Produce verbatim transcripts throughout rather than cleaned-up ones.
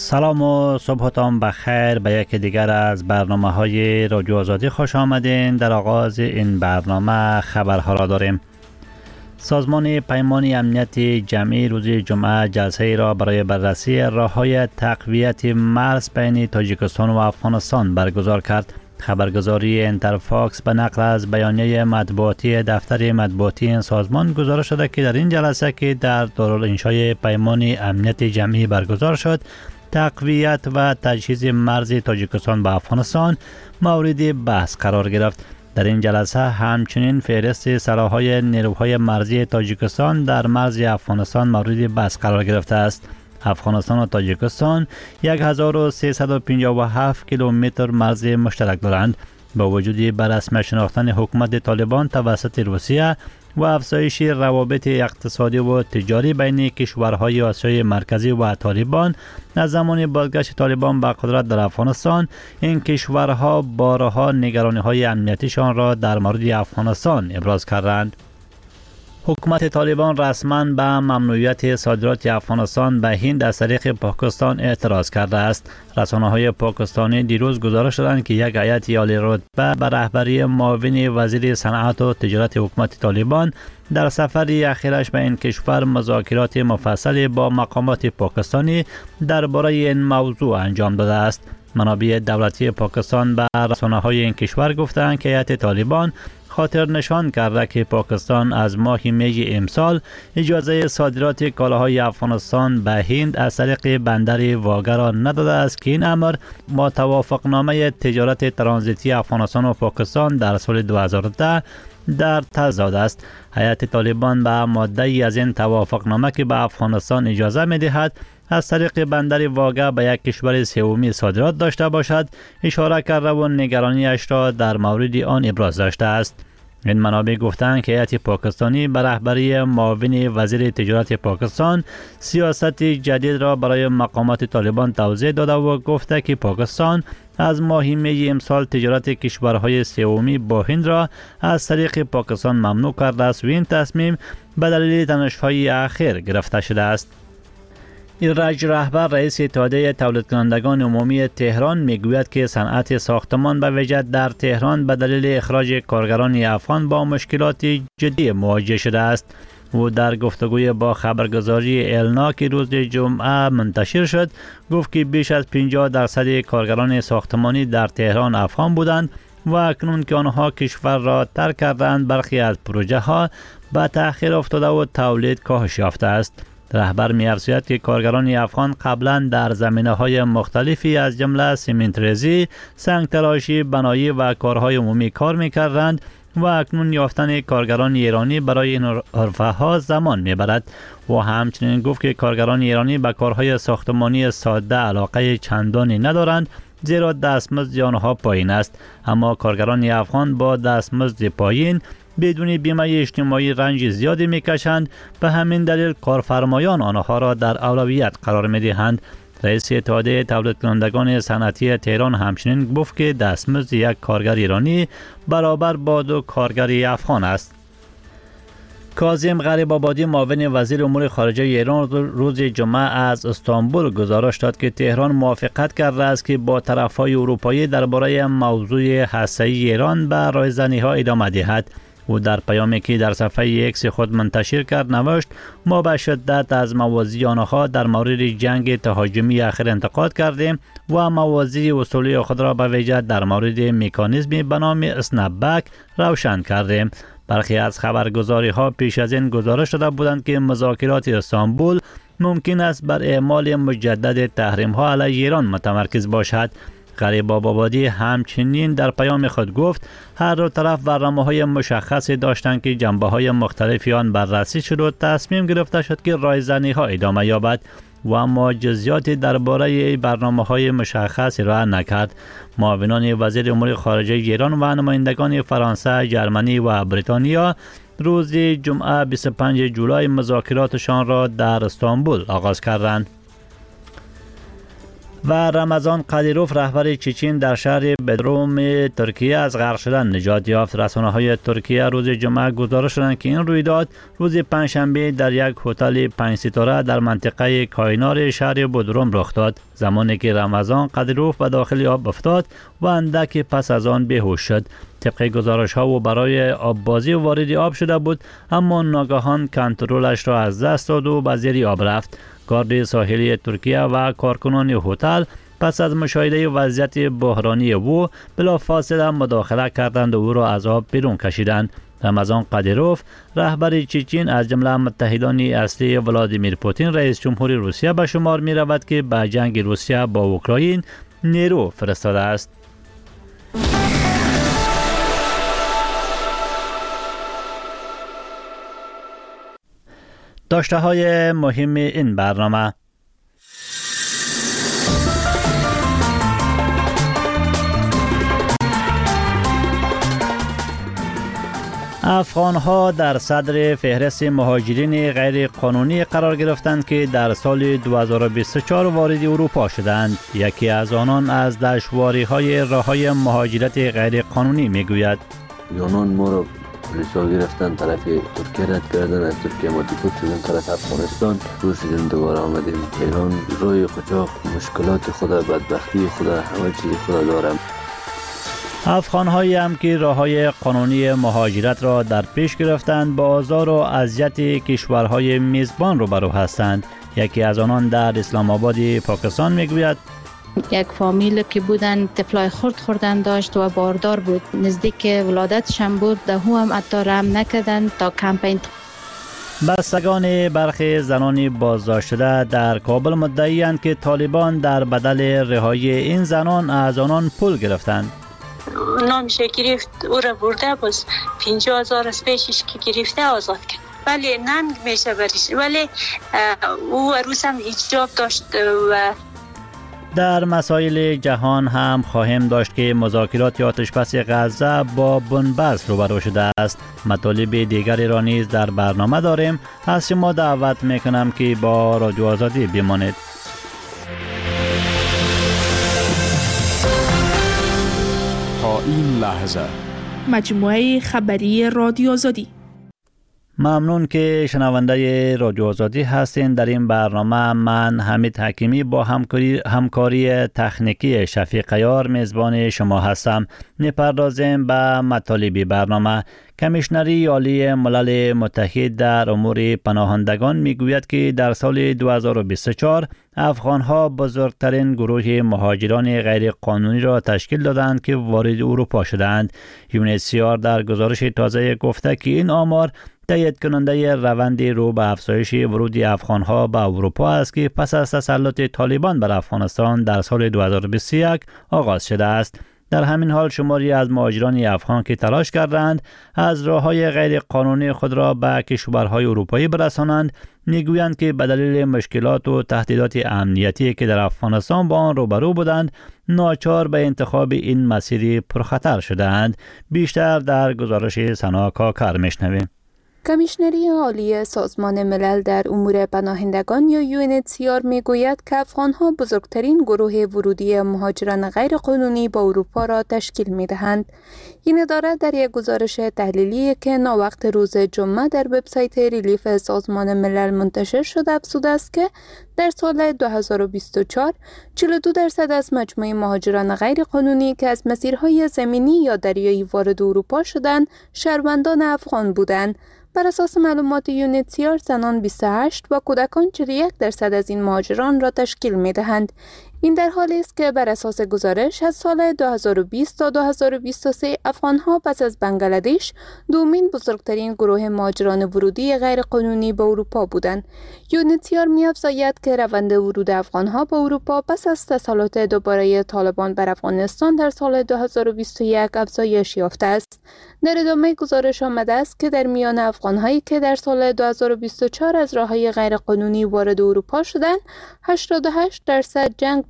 سلام و صبحتان بخیر به یک دیگر از برنامه های رادیو آزادی خوش آمدین. در آغاز این برنامه خبرها را داریم. سازمان پیمان امنیت جمعی روز جمعه جلسه را برای بررسی راه‌های تقویت مرز بین تاجیکستان و افغانستان برگزار کرد. خبرگزاری انترفاکس به نقل از بیانیه مطبوعاتی دفتر مطبوعاتی این سازمان گزارش شده که در این جلسه که در دارالانشای پیمان امنیت جمعی برگزار شد، تقویت و تجهیز مرز تاجیکستان با افغانستان مورد بحث قرار گرفت. در این جلسه همچنین فهرست سلاح‌های نیروهای مرزی تاجیکستان در مرز افغانستان مورد بحث قرار گرفته است. افغانستان و تاجیکستان هزار و سیصد و پنجاه و هفت کیلومتر مرز مشترک دارند. با وجود به رسمی شناختن حکومت طالبان توسط روسیه و افزایش روابط اقتصادی و تجاری بین کشورهای آسیای مرکزی و طالبان از زمان بازگشت طالبان به قدرت در افغانستان، این کشورها بارها نگرانی‌های امنیتیشان را در مورد افغانستان ابراز کردند. حکومت طالبان رسما به ممنوعیت صادرات افغانستان به هند از طریق پاکستان اعتراض کرده است. رسانه‌های پاکستانی دیروز گزارش دادند که یک هیئت عالی رتبه به رهبری معاون وزیر صنعت و تجارت حکومت طالبان در سفر اخیرش به این کشور مذاکرات مفصلی با مقامات پاکستانی درباره این موضوع انجام داده است. منابع دولتی پاکستان به رسانه‌های این کشور گفتند که هیئت طالبان خاطر نشان کرده که پاکستان از ماه می امسال اجازه صادرات کالاهای افغانستان به هند از طریق بندر واگه را نداده است که این امر با توافقنامه تجارت ترانزیتی افغانستان و پاکستان در سال دو هزار و ده در تضاد است. هیئت طالبان به ماده ای از این توافقنامه که به افغانستان اجازه می دهد از طریق بندر واگه به یک کشور سومی صادرات داشته باشد اشاره کرده و نگرانیش را در مورد آن ابراز داشته است. این منابع گفتند که هیئت پاکستانی به رهبری معاون وزیر تجارت پاکستان سیاست جدید را برای مقامات طالبان توضیح داده و گفته که پاکستان از ماه می امسال تجارت کشورهای سومی با هند را از طریق پاکستان ممنوع کرده است و این تصمیم به دلیل تنش‌های اخیر گرفته شده است. ایرج رهبر رئیس اتحادیه تولید کنندگان عمومی تهران میگوید که صنعت ساختمان به ویژه در تهران به دلیل اخراج کارگران افغان با مشکلات جدی مواجه شده است. او در گفتگوی با خبرگزاری النا که روز جمعه منتشر شد گفت که بیش از پنجاه درصد کارگران ساختمانی در تهران افغان بودند و اکنون که آنها کشور را ترک کردند برخی از پروژه ها به تأخیر افتاده و تولید کاهش یافته است. رهبر می افزاید که کارگران افغان قبلا در زمینه‌های مختلفی از جمله سیمنت‌ریزی، سنگ تراشی، بنایی و کارهای عمومی کار می‌کردند و اکنون یافتن کارگران ایرانی برای این حرفه‌ها زمان می‌برد. و همچنین گفت که کارگران ایرانی به کارهای ساختمانی ساده علاقه چندانی ندارند زیرا دستمزد آنها پایین است، اما کارگران افغان با دستمزد پایین بدون بیمه اجتماعی رنج زیادی میکشند. به همین دلیل کارفرمایان آنها را در اولویت قرار میدهند. رئیس اتحادیه تولید کنندگان صنعتی تهران همچنین گفت که دستمزد یک کارگر ایرانی برابر با دو کارگر افغان است. کاظم غریب‌آبادی معاون وزیر امور خارجه ایران روز جمعه از استانبول گزارش داد که تهران موافقت کرده است که با طرف‌های اروپایی درباره موضوع هسته‌ای ایران به رایزنی‌ها ادامه دهد. او در پیامی که در صفحه ایکس خود منتشر کرد نوشت: ما به شدت از موازی آنها در مورد جنگ تهاجمی اخیر انتقاد کردیم و موازی اصولی خود را به ویژه در مورد مکانیزمی به نام اسنپ‌بک روشن کردیم. برخی از خبرگزاری ها پیش از این گزارش داده بودند که مذاکرات استانبول ممکن است بر اعمال مجدد تحریم ها علیه ایران متمرکز باشد. غریب‌آبادی همچنین در پیام خود گفت هر دو طرف برنامه‌های مشخصی داشتند که جنبه‌های مختلفی آن بررسی شد و تصمیم گرفته شد که رایزنی‌ها ادامه یابد و اما جزئیاتی درباره برنامه‌های مشخصی را نکرد. معاونان وزیر امور خارجه ایران و نمایندگان فرانسه، ژرمنی و بریتانیا روز جمعه بیست و پنجم جولای مذاکراتشان را در استانبول آغاز کردند. و رمضان قدیروف رهبر چچن در شهر بدروم ترکیه از غرق شدن نجات یافت. رسانه‌های ترکیه روز جمعه گزارش دادند که این رویداد روز پنجشنبه در یک هتل پنج ستاره در منطقه کاینار شهر بدروم رخ داد، زمانی که رمضان قدیروف به داخل آب افتاد و اندک پس از آن بیهوش شد. طبق گزارش ها و برای آببازی وارد آب شده بود، اما ناگهان کنترلش را از دست داد و به زیر آب رفت. گارد ساحلی ترکیه و کارکنان هتل پس از مشاهده وضعیت بحرانی او بلافاصله مداخله کردند و او را از آب بیرون کشیدند. رمضان قدیروف رهبر چچن از جمله متحدان اصلی ولادیمیر پوتین رئیس جمهور روسیه به شمار می رود که به جنگ روسیه با اوکراین نیرو فرستاده است. داشته های مهم این برنامه: افغان ها در صدر فهرست مهاجرین غیر قانونی قرار گرفتند که در سال دو هزار و بیست و چهار وارد اروپا شدند. یکی از آنان از دشواری های راه های مهاجرت غیر قانونی می گوید. یونان ما را پلیسا گرفتن، طرف ترکیه رد کردن، از ترکیه ما دیپورت شدن طرف افغانستان، رسیدن دوباره آمدیم ایران. روی قاچاق مشکلات خود، بدبختی خود، همه چیز خود دارم. افغان هایی هم که راه های قانونی مهاجرت را در پیش گرفتند با آزار و اذیت کشورهای میزبان روبرو هستند. یکی از آنان در اسلام آباد پاکستان میگوید یک فامیل که بودن طفلای خرد خوردن داشت و باردار بود، نزدیک ولادتشان بود، ده هم حتی رحم نکردن تا کمپین. بستگان برخی زنان بازداشت شده در کابل مدعی‌اند که طالبان در بدل رهایی این زنان از آنان پول گرفتند. نامشه گرفت، او را برده باز پنجاه هزار از پیشش که گرفته آزاد کرد. ولی ننگ میشه برش، ولی او عروس هم حجاب داشت. و در مسائل جهان هم خواهیم داشت که مذاکرات آتشبس غزه با بنبست روبرو شده است. مطالب دیگری را نیز در برنامه داریم. از شما دعوت میکنم که با رادیو آزادی بمانید. تا این لحظه مجموعه خبری رادیو آزادی. ممنون که شنونده رادیو آزادی هستین. در این برنامه من حمید حکیمی با همکاری همکاری تکنیکی شفیق عیار میزبان شما هستم. میپردازیم به مطالب برنامه. کمیشنری عالی ملل متحد در امور پناهندگان میگوید که در سال دو هزار و بیست و چهار افغان‌ها بزرگترین گروه مهاجران غیر قانونی را تشکیل دادند که وارد اروپا شدند. یونیسیار در گزارش تازه گفته که این آمار تایید کننده روند رو به افزایش ورود افغان‌ها به اروپا است که پس از تسلط طالبان بر افغانستان در سال دو هزار و بیست و یک آغاز شده است. در همین حال شماری از مهاجران افغان که تلاش کردند از راه‌های غیر قانونی خود را به کشورهای اروپایی برسانند میگویند که به دلیل مشکلات و تهدیدات امنیتی که در افغانستان با آن روبرو بودند ناچار به انتخاب این مسیر پرخطر شدند. بیشتر در گزارش سنا کاکر میشنویم. کمیشنری عالی سازمان ملل در امور پناهندگان یا یو ان اچ سی آر میگوید که افغان‌ها بزرگترین گروه ورودی مهاجران غیرقانونی با اروپا را تشکیل می‌دهند. این اداره در یک گزارش تحلیلی که ناوقت روز جمعه در وبسایت ریلیف سازمان ملل منتشر شده افزوده است که در سال دو هزار و بیست و چهار چهل و دو درصد از مجموع مهاجران غیرقانونی که از مسیرهای زمینی یا دریایی وارد اروپا شدند شهروندان افغان بودند. بر اساس معلومات یو ان اچ سی آر زنان بیست و هشت و کودکان چهل و یک درصد از این مهاجران را تشکیل می‌دهند. این در حالی است که بر اساس گزارش از سال دو هزار و بیست تا دو هزار و بیست و سه افغان‌ها پس از بنگلادش دومین بزرگترین گروه مهاجران ورودی غیرقانونی به اروپا بودند. یو ان اچ سی آر می‌افزاید که روند ورود افغان‌ها به اروپا پس از تسلط دوباره طالبان بر افغانستان در سال دو هزار و بیست و یک افزایش یافته است. در ادامه گزارش آمده است که در میان افغان‌هایی که در سال دو هزار و بیست و چهار از راه‌های غیرقانونی وارد اروپا شدند، هشتاد و هشت درصد جنگ با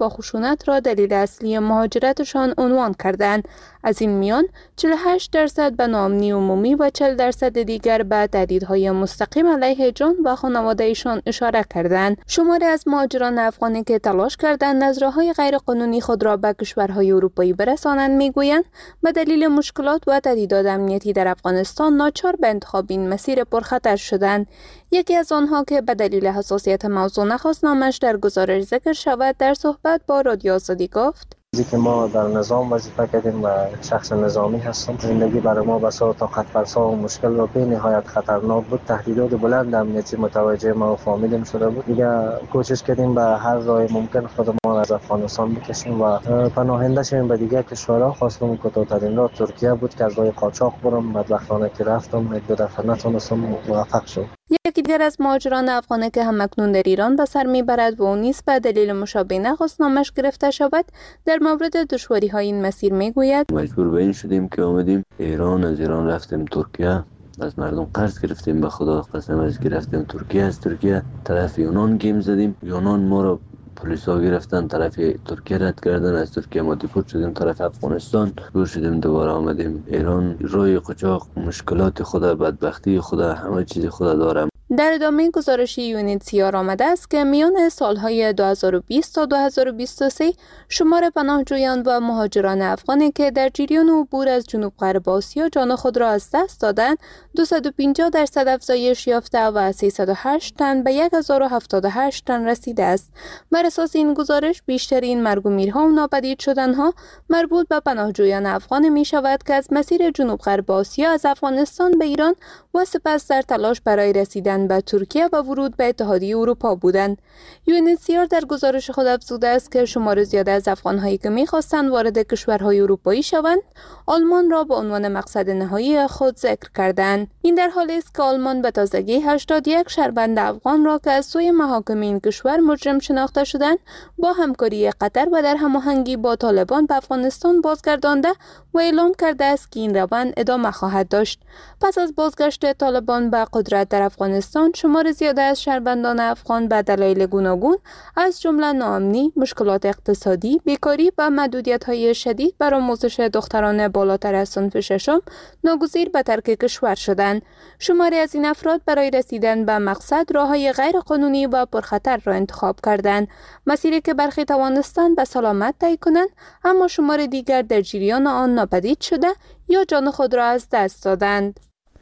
و خشونت را دلیل اصلی مهاجرتشان عنوان کردند. از این میان چهل و هشت درصد به ناامنی عمومی و چهل درصد دیگر به تهدیدهای مستقیم علیه جان و خانواده‌شان اشاره کردند. شماری از مهاجران افغانی که تلاش کردند از راه‌های غیرقانونی خود را به کشورهای اروپایی برسانند میگویند به دلیل مشکلات و تهدیدات امنیتی در افغانستان ناچار به انتخاب این مسیر پرخطر شدند. یکی از آنها که به دلیل حساسیت موضوع نخواست نامش در گزارش ذکر شود، در صحبت با رادیو آزادی گفت: که ما در نظام وظیفه کردیم و شخص نظامی هستم. زندگی برای ما بسا طاقت فرسا و مشکل و به نهایت خطرناک بود. تهدیدات بلند امنیتی متوجه ما و فامیلم شده بود. دیگه کوشش کردیم به هر راه ممکن خودمان از افغانستان بکشیم و پناهنده شویم به دیگر کشورها. خواستم کوتاه‌ترین راه ترکیه بود که از راه قاچاق برم. بدبختانه که رفتم دو دفعه نتونستم موفق شدم. یکی دیگر از مهاجران افغانی که همکنون در ایران به سر میبرد و او نیز به دلیل مشابه نخواست نامش گرفته شود، در مورد دشواری های این مسیر میگوید: مجبور به این شدیم که آمدیم ایران، از ایران رفتیم ترکیه، از مردم قرض گرفتیم، به خدا قسم از گرفتیم ترکیه، از ترکیه طرف یونان گیم زدیم، یونان ما رو پلیسا گرفتن، طرف ترکیه رد کردن، از ترکیه ما دیپورت شدیم طرف افغانستان، دور شدیم دوباره آمدیم ایران. روی قاچاق مشکلات خود، بدبختی خود، همه چیز خود دارم. در ادامه گزارش یونیتسیار آمده است که میان سالهای دو هزار و بیست تا دو هزار و بیست و سه شمار پناهجویان و مهاجران افغانی که در جریان عبور از جنوب غرب آسیا جان خود را از دست دادند دویست و پنجاه درصد افزایش یافته و سیصد و هشت تن به هزار و هفتاد و هشت تن رسیده است. بر اساس این گزارش بیشترین مرگ و میرها و ناپدید شدنها مربوط به پناهجویان افغان می شود که از مسیر جنوب غرب آسیا از افغانستان به ایران و سپس در تلاش برای رسیدن به ترکیه و ورود به اتحادیه اروپا بودند. یونیتسیار در گزارش خود افزوده است که شمار زیاد از افغان‌هایی که می‌خواستند وارد کشورهای اروپایی شوند، آلمان را به عنوان مقصد نهایی خود ذکر کردند. این در حالی است که آلمان به تازگی هشتاد و یک شهروند افغان را که از سوی محاکم این کشور مجرم شناخته شدند، با همکاری قطر و در هماهنگی با طالبان به افغانستان بازگردانده و اعلام کرده است که این روند ادامه خواهد داشت. پس از بازگشت طالبان به قدرت در افغانستان، شمار زیاده از شهروندان افغان به دلایل گوناگون از جمله ناامنی، مشکلات اقتصادی، بیکاری و محدودیت‌های شدید بر آموزش دختران بالاتر از صنف ششم ناگزیر به ترک کشور شدند. شماری از این افراد برای رسیدن به مقصد راه‌های غیر قانونی و پرخطر را انتخاب کردند، مسیری که برخی توانستند به سلامت طی کنند، اما شمار دیگر در جریان آن ناپدید شده یا جان خود را از دست دادند.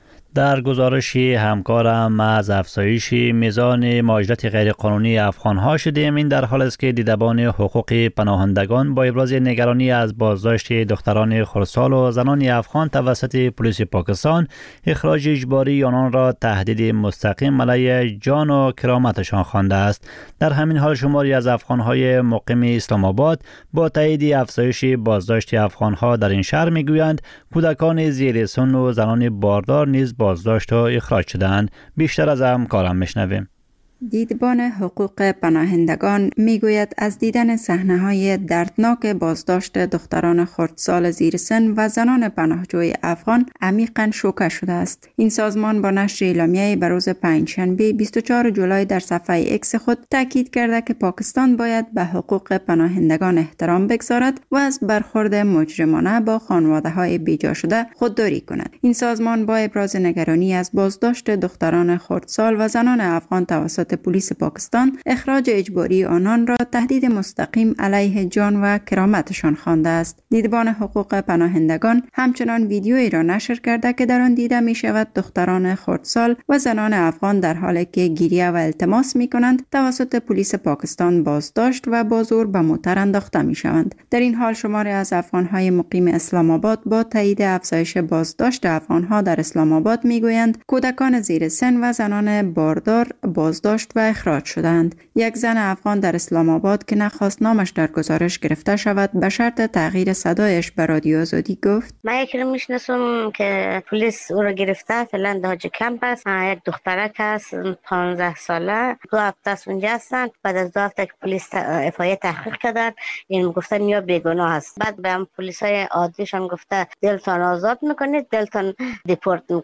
در گزارش همکارم از افزایش میزان مهاجرت غیرقانونی افغان‌ها شدیم. این در حال است که دیدبان حقوق پناهندگان با ابراز نگرانی از بازداشت دختران خردسال و زنان افغان توسط پلیس پاکستان، اخراج اجباری آنان را تهدید مستقیم علیه جان و کرامتشان خوانده است. در همین حال شماری از افغان‌های مقیم اسلام آباد با تایید افزایش بازداشت افغان‌ها در این شهر میگویند کودکان زیر سن و زنان باردار نیز بازداشت و اخراج شدند. بیشتر از همکارم میشنویم. دیدبان حقوق پناهندگان میگوید از دیدن صحنه‌های دردناک بازداشت دختران خردسال زیر سن و زنان پناهجوی افغان عمیقاً شوکه شده است. این سازمان با نشر اعلامیه‌ای به روز پنجشنبه بیست و چهارم جولای در صفحه ایکس خود تاکید کرده که پاکستان باید به حقوق پناهندگان احترام بگذارد و از برخورد مجرمانه با خانواده‌های بیجا شده خودداری کند. این سازمان با ابراز نگرانی از بازداشت دختران خردسال و زنان افغان توسط پلیس پاکستان، اخراج اجباری آنان را تهدید مستقیم علیه جان و کرامتشان خوانده است. دیدبان حقوق پناهندگان همچنان ویدیویی را نشر کرده که در آن دیده می شود دختران خردسال و زنان افغان در حالی که گریه و التماس می کنند توسط پلیس پاکستان بازداشت و با زور به موتر انداخته می شوند. در این حال شماری از افغان‌های مقیم اسلام آباد با تایید افزایش بازداشت افغان‌ها در اسلام آباد می گویند کودکان زیر سن و زنان باردار بازداشت و اخراج شدند. یک زن افغان در اسلام آباد که نخواست نامش در گزارش گرفته شود به شرط تغییر صدایش به رادیو آزادی گفت: من یکی رو میشناسم که پلیس او رو گرفته، فعلا داج کمپ است. یک دخترک است پانزده ساله، دو هفته است اونجا هستند. بعد از دو هفته که پلیس اف آی تحقیق کردن، این گفتن یا بیگناه است. بعد به هم پلیسای عادیشان گفته دلتان آزاد میکنید، دلتان دیپورت میکنید.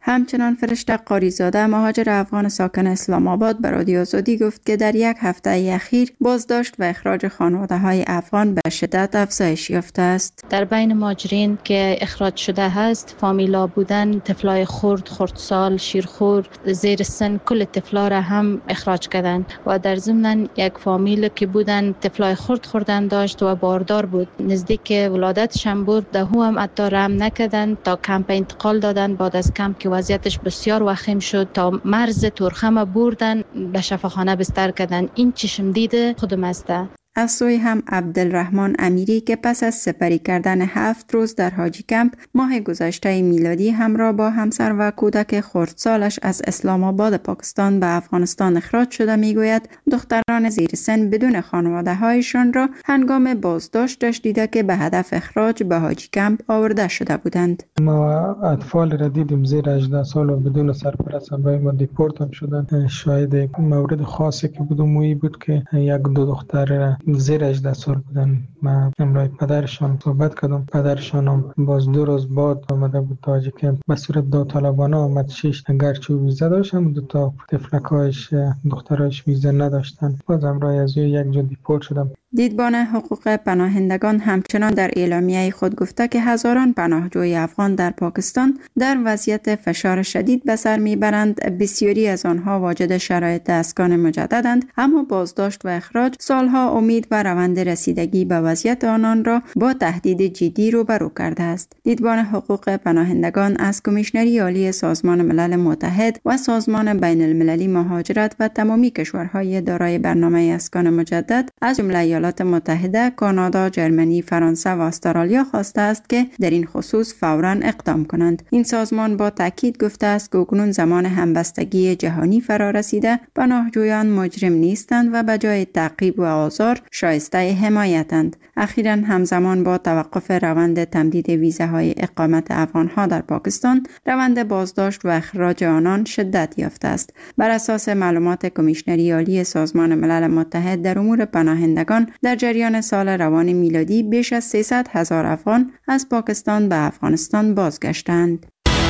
همچنان فرشته قاریزاده مهاجر افغان ساکن اسلام آباد به رادیو آزادی گفت که در یک هفته اخیر بازداشت و اخراج خانواده های افغان به شدت افزایش یافته است. در بین مهاجرین که اخراج شده هست فامیلا بودن، طفلای خرد، خردسال، شیرخور، زیر سن، کل طفلا را هم اخراج کردند و در ضمن یک فامیل که بودن طفلای خرد خوردن داشت و باردار بود، نزدیک ولادتش هم بود، ده هم حتی رحم نکردند تا کمپ انتقال دادن. بعد از کمپ که وضعیتش بسیار وخیم شد تا مرز تورخم بردن به شفاخانه بستر کردن. این چشم دیده خودم است. از سوی هم عبدالرحمن امیری که پس از سپری کردن هفت روز در حاجی کمپ ماه گذشته میلادی همراه با همسر و کودک خردسالش از اسلام آباد پاکستان به افغانستان اخراج شده میگوید دختران زیر سن بدون خانواده هایشان را هنگام بازداشتش دیده که به هدف اخراج به حاجی کمپ آورده شده بودند. ما اطفال را دیدیم زیر هجده سال و بدون سرپرست برای ما دیپورت هم شدن. شاید یک مورد خاصی که بود مویی بود که یک دو دختر زیر هجده سال بودن. من امروز پدرشان صحبت کردم. پدرشان هم باز دو روز بعد آمده بود تا حاجی کمپ به صورت داوطلبانه آمد. شش گرچه ویزا داشت هم دو تا تفلکایش دخترایش ویزا نداشتن. باز امروز از یک جا دیپورت شدم. دیدبان حقوق پناهندگان همچنان در اعلامیه خود گفته که هزاران پناهجوی افغان در پاکستان در وضعیت فشار شدید به سر میبرند. بسیاری از آنها واجد شرایط اسکان مجددند، اما بازداشت و اخراج سالها امید و روند رسیدگی به وضعیت آنان را با تهدید جدی روبرو کرده است. دیدبان حقوق پناهندگان از کمیشنری عالی سازمان ملل متحد و سازمان بین المللی مهاجرت و تمامی کشورهای دارای برنامه اسکان مجدد از جمله ایالات متحده، کانادا، جرمنی، فرانسه و استرالیا خواسته است که در این خصوص فوراً اقدام کنند. این سازمان با تاکید گفته است که اکنون زمان همبستگی جهانی فرا رسیده، پناهجویان مجرم نیستند و به جای تعقیب و آزار شایسته حمایتند. اخیراً همزمان با توقف روند تمدید ویزاهای اقامت افغانها در پاکستان، روند بازداشت و اخراج آنان شدت یافته است. بر اساس معلومات کمیشنری عالی سازمان ملل متحد در امور پناهندگان، در جریان سال روان میلادی بیش از سیصد هزار افغان از پاکستان به افغانستان بازگشتند.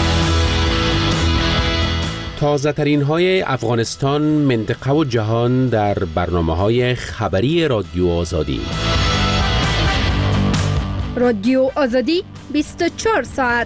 تازه ترین های افغانستان، منطقه و جهان در برنامه های خبری رادیو آزادی. رادیو آزادی بیست و چهار ساعت.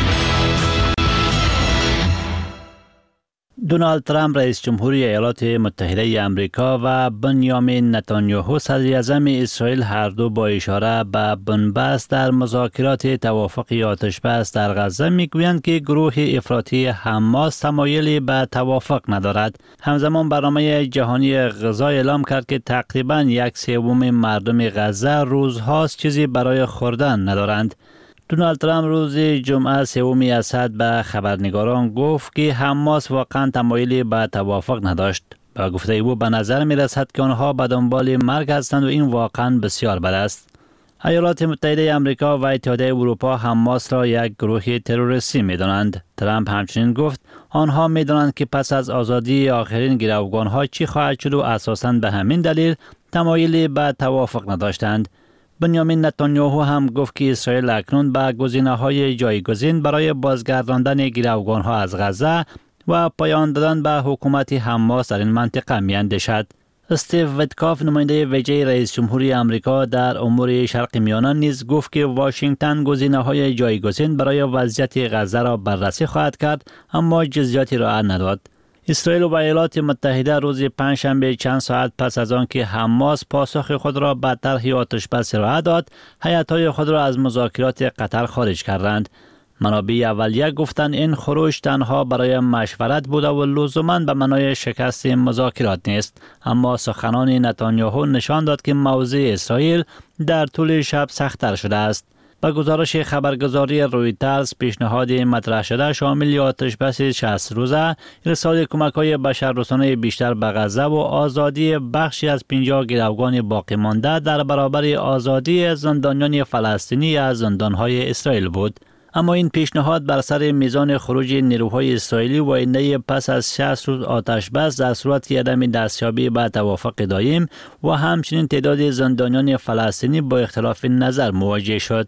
دونالد ترامپ رئیس جمهوری ایالات متحده امریکا و بنیامین نتانیاهو صدر اعظم اسرائیل هر دو با اشاره به بنبست در مذاکرات توافق آتش بس در غزه میگویند که گروه افراطی حماس تمایلی به توافق ندارد. همزمان برنامه جهانی غذا اعلام کرد که تقریباً یک سوم مردم غزه روزهاست چیزی برای خوردن ندارند. دونالد ترامپ روز جمعه سوم اسد به خبرنگاران گفت که حماس واقعا تمایلی به توافق نداشت. با گفته او به نظر می رسد که آنها به دنبال مرگ هستند و این واقعا بسیار بد است. ایالات متحده آمریکا و اتحادیه اروپا حماس را یک گروه تروریستی می دانند. ترامپ همچنین گفت آنها می دانند که پس از آزادی آخرین گروگانها چی خواهد شد و اساساً به همین دلیل تمایلی به توافق نداشتند. بنیامین نتانیاهو هم گفت که اسرائیل اکنون به گزینه‌های جایگزین برای بازگرداندن گروگانها از غزه و پایان دادن به حکومت حماس در این منطقه می‌اندیشد. استیو ویتکاف نماینده ویژه رئیس جمهوری آمریکا در امور شرق میانه نیز گفت که واشنگتن گزینه‌های جایگزین برای وضعیت غزه را بررسی خواهد کرد، اما جزئیاتی را نداد. اسرائیل و ایالات متحده روز پنجشنبه چند ساعت پس از آن که حماس پاسخ خود را به طرح آتش بس ارائه داد، هیئت‌های خود را از مذاکرات قطر خارج کردند. منابع اولیه گفتند این خروج تنها برای مشورت بوده و لزوماً به معنای شکست مذاکرات نیست، اما سخنان نتانیاهو نشان داد که موضع اسرائیل در طول شب سخت‌تر شده است. با گزارش خبرگزاری رویترز، پیشنهاد مطرح شده شامل آتش بس شصت روزه، ارسال کمک‌های بشردوستانه بیشتر به غزه و آزادی بخشی از پنجاه گروگان باقی مانده در برابر آزادی زندانیان فلسطینی از زندان‌های اسرائیل بود. اما این پیشنهاد بر سر میزان خروج نیروهای اسرائیلی و آینده پس از شصت روز آتش بس در صورت عدم دستیابی به توافق دایم و همچنین تعداد زندانیان فلسطینی با اختلاف نظر مواجه شد.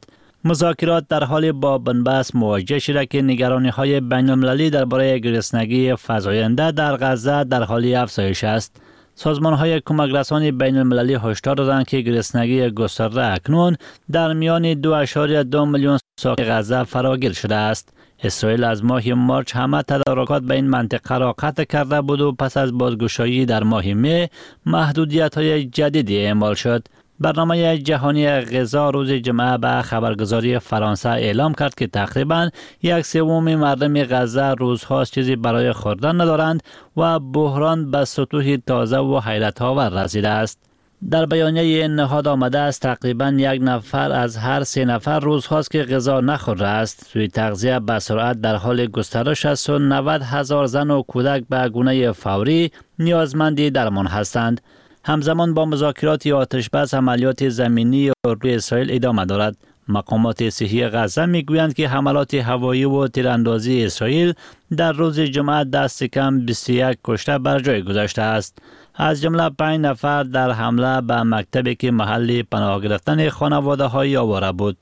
مذاکرات در حال با بنبست مواجه شده که نگرانی‌های بین‌المللی درباره گرسنگی فزاینده در غزه در حال افزایش است. سازمان‌های کمک رسانی بین‌المللی هشدار دادند که گرسنگی گسترده اکنون در میان دو ممیز دو میلیون ساکن غزه فراگیر شده است. اسرائیل از ماه مارچ همه تدارکات به این منطقه را قطع کرده بود و پس از بازگشایی در ماه می محدودیت‌های جدیدی اعمال شد. برنامه جهانی غذا روز جمعه به خبرگزاری فرانسه اعلام کرد که تقریباً یک سوم مردم غزه روزهاست چیزی برای خوردن ندارند و بحران به سطوح تازه و حیرت آور رسیده است. در بیانیه این نهاد آمده است تقریباً یک نفر از هر سه نفر روزهاست که غذا نخورده است. سوی تغذیه به سرعت در حال گسترش است و نود هزار زن و کودک به گونه فوری نیازمند درمان هستند. همزمان با مذاکرات آتش بس عملیات زمینی روی اسرائیل ادامه دارد. مقامات صحی غزه میگویند که حملات هوایی و تیراندازی اسرائیل در روز جمعه دست کم بیست و یک کشته بر جای گذاشته است. از جمله پنج نفر در حمله به مکتبی که محل پناه گرفتن خانواده های آواره بود.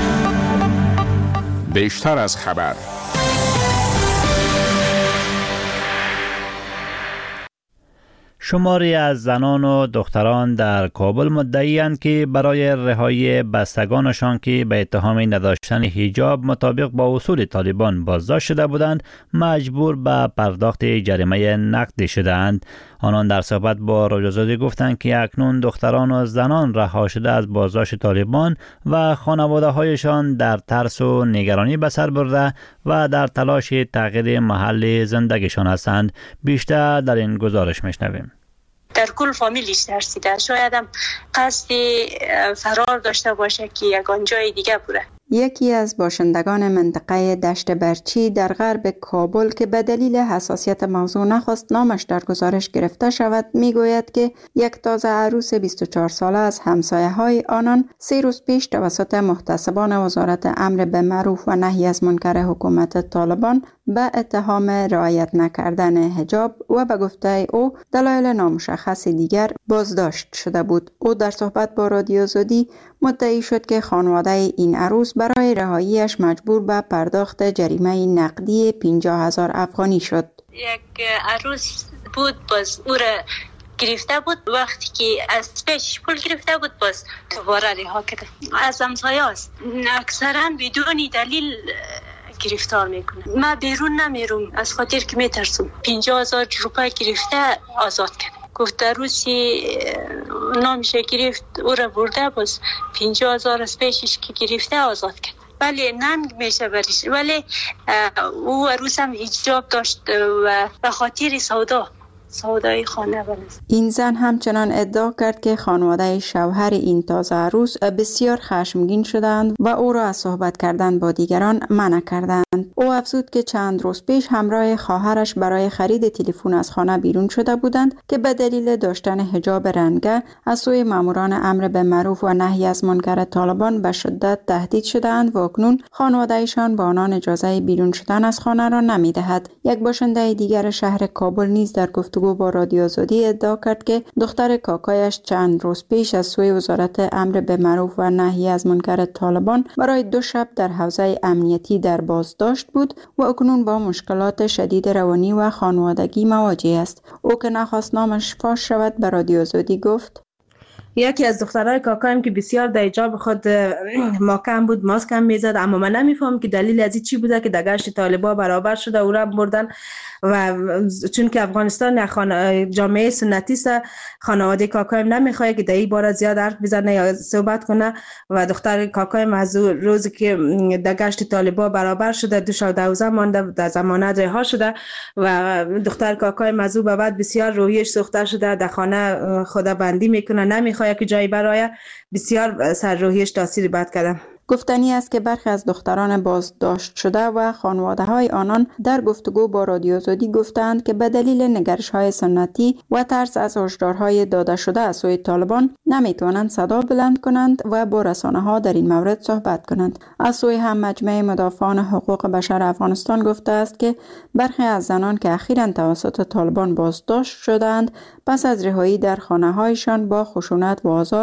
بیشتر از خبر. شماری از زنان و دختران در کابل مدعی‌اند که برای رهایی بستگانشان که به اتهام نداشتن حجاب مطابق با اصول طالبان بازداشت شده بودند مجبور به پرداخت جریمه نقدی شدند. آنان در صحبت با رادیو آزادی گفتند که اکنون دختران و زنان رها شده از بازداشت طالبان و خانواده هایشان در ترس و نگرانی به سر برده و در تلاش تغییر محل زندگیشان هستند. بیشتر در این گزارش میشنویم. در کل فامیلیش ترسیده، شاید هم قصد فرار داشته باشه که یگان جای دیگه بره. یکی از باشندگان منطقه دشت برچی در غرب کابل که به دلیل حساسیت موضوع نخواست نامش در گزارش گرفته شود میگوید که یک تازه عروس بیست و چهار ساله از همسایه های آنان سه روز پیش توسط محتسبان وزارت امر به معروف و نهی از منکر حکومت طالبان به اتهام رعایت نکردن حجاب و به گفته او دلایل نامشخص دیگر بازداشت شده بود. او در صحبت با رادیو آزادی مدعی شد که خانواده این عروس برای رهاییش مجبور به پرداخت جریمه نقدی پنجاه هزار افغانی شد. یک عروس بود، باز او را گرفته بود، وقتی که از پیش پول گرفته بود باز دوباره رها کرده. از همسایه است، اکثرا بدون دلیل گرفتار میکنه. من بیرون نمیرم از خاطر که میترسم. پنجاه هزار روپای گرفته آزاد کرد. گفته روسی نامشه گرفت او را برده باز پنجاه هزار از پیشش که گرفته آزاد کرد. ولی ننگ میشه برش، ولی او عروس هم حجاب داشت و به خاطر سودا سودای خانه بنست. این زن همچنان ادعا کرد که خانواده شوهر این تازه عروس بسیار خشمگین شدند و او را از صحبت کردن با دیگران منع کردند. او افزود که چند روز پیش همراه خواهرش برای خرید تلفن از خانه بیرون شده بودند که به دلیل داشتن حجاب رنگه از سوی ماموران امر به معروف و نهی از منکر طالبان به شدت تهدید شدند و اکنون خانواده‌شان با آنان اجازه بیرون شدن از خانه را نمی‌دهد. یک باشنده دیگر شهر کابل نیز در گفتگو با رادیو آزادی ادعا کرد که دختر کاکایش چند روز پیش از سوی وزارت امر به معروف و نهی از منکر طالبان برای دو شب در حوزه امنیتی در بازداشت بود و اکنون با مشکلات شدید روانی و خانوادگی مواجه است. او که نخواست نامش فاش شود به رادیو آزادی گفت: یکی از دخترای کاکایم که بسیار در حجاب خود محکم بود، ماسک هم میزد، اما من نمیفهم که دلیل از این چی بوده که در گشت طالبا برابر شده او را بردن. و چون که افغانستان یک جامعه سنتی است، خانواده کاکایم نمیخواد که در این باره زیاد حرف بزنه یا صحبت کنه و دختر کاکایم از روزی که در گشت طالبا برابر شده دو شب دوازده مانده در ضمانت رها شده و دختر کاکایم از او به بعد بسیار روحیش سوخته شده، در خانه خدا بندی میکنه، نمیخواد که جایی برای بسیار سر روحیش تاثیر بد کرده. گفتنی است که برخی از دختران بازداشت شده و خانواده های آنان در گفتگو با رادیو آزادی گفتند که به دلیل نگرش های سنتی و ترس از هشدارهای داده شده از سوی طالبان نمیتوانند صدا بلند کنند و با رسانه ها در این مورد صحبت کنند. از سوی هم مجمع مدافعان حقوق بشر افغانستان گفته است که برخی از زنان که اخیراً توسط طالبان بازداشت شدند پس از رهایی در خانه هایشان با خشونت و آزار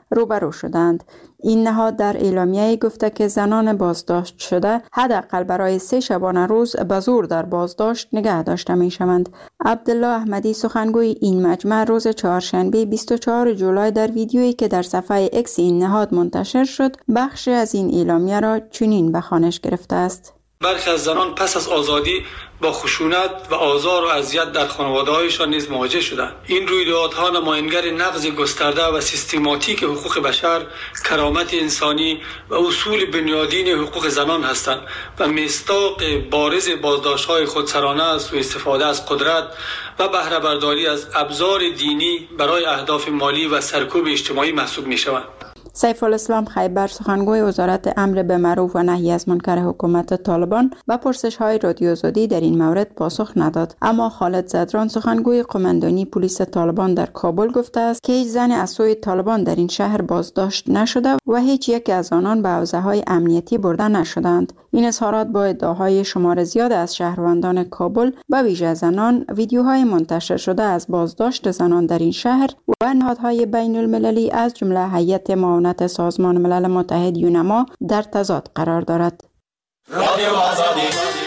روبرو شدند. این نهاد در اعلامیه گفته که زنان بازداشت شده حداقل برای سه شبانه روز به زور در بازداشت نگه داشته می شوند. عبدالله احمدی سخنگوی این مجمع روز چهارشنبه بیست و چهارم جولای در ویدیویی که در صفحه اکس این نهاد منتشر شد بخشی از این اعلامیه را چنین به خوانش گرفته است: برخی از زنان پس از آزادی با خشونت و آزار و اذیت در خانواده‌هایشان نیز مواجه شدند. این رویدادها نمایانگر نقض گسترده و سیستماتیک حقوق بشر، کرامت انسانی و اصول بنیادین حقوق زنان هستند و مصداق بارز بازداشت‌های خودسرانه، سوء استفاده از قدرت و بهره برداری از ابزار دینی برای اهداف مالی و سرکوب اجتماعی محسوب می‌شوند. سیف الاسلام خیبر سخنگوی وزارت امر به معروف و نهی از منکر حکومت طالبان به پرسش‌های رادیو آزادی در این مورد پاسخ نداد، اما خالد زدران سخنگوی قماندانی پلیس طالبان در کابل گفته است که هیچ زن از سوی طالبان در این شهر بازداشت نشده و هیچ یک از آنان به حوزه‌های امنیتی برده نشدند. این اظهارات با ادعاهای شمار زیاد از شهروندان کابل به ویژه زنان، ویدیوهای منتشر شده از بازداشت زنان در این شهر و نهادهای بین المللی از جمله هیئت معاونت سازمان ملل متحد یونما در تضاد قرار دارد. رادیو آزادی.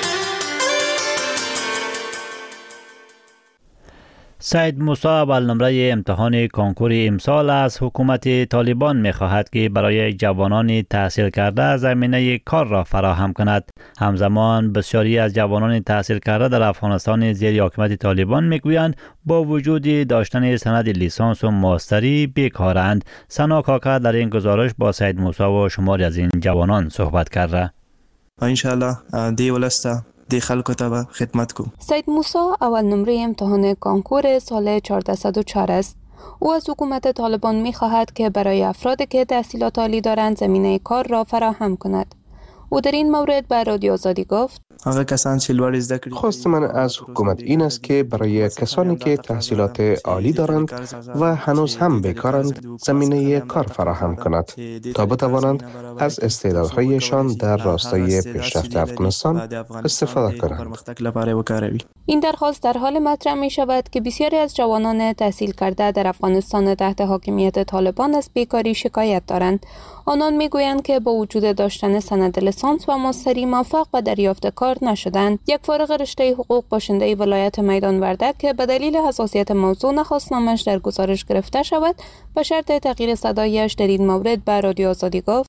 سید موسی اول نمره امتحان کنکور امسال از حکومت طالبان می خواهد که برای جوانان تحصیل کرده زمینه کار را فراهم کند. همزمان بسیاری از جوانان تحصیل کرده در افغانستان زیر حکومت طالبان می گویند با وجود داشتن سند لیسانس و ماستری بیکارند. سنا کاکا در این گزارش با سید موسی و شماری از این جوانان صحبت کرده. انشالله دی ولسته دی خلکو ته خدمت کوم. سید موسی اول نمره امتحان کنکور سال چهارصد و چهار است. او از حکومت طالبان می خواهد که برای افرادی که تحصیلات عالی دارند زمینه کار را فراهم کند. او در این مورد به رادیو آزادی گفت: خواست من از حکومت این است که برای کسانی که تحصیلات عالی دارند و هنوز هم بیکارند زمینه کار فراهم کند تا بتوانند از استعدادهایشان در راستای پیشرفت افغانستان استفاده کنند. این درخواست در حال مطرح می شود که بسیاری از جوانان تحصیل کرده در افغانستان تحت حاکمیت طالبان از بیکاری شکایت دارند. آنان می گویند که با وجود داشتن سند لیسانس و ماستری موفق به دریافت کار نشدند. یک فارغ رشته حقوق باشنده ولایت میدان وردک که به دلیل حساسیت موضوع نخواست نامش در گزارش گرفته شود به شرط تغییر صدایش در این مورد به رادیو آزادی گفت: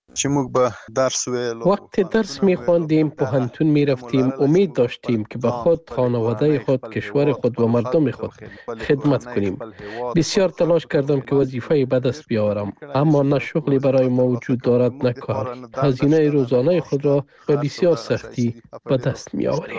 وقتی درس می خواندیم پوهنتون می رفتیم امید داشتیم که به خود، خانواده خود، کشور خود و مردم خود خدمت کنیم. بسیار تلاش کردم که وظیفه به دست بیاورم، اما نه شغلی برای ما وجود دارد نه کار. هزینه روزانه خود را به بسیار سختی به دست می آوریم.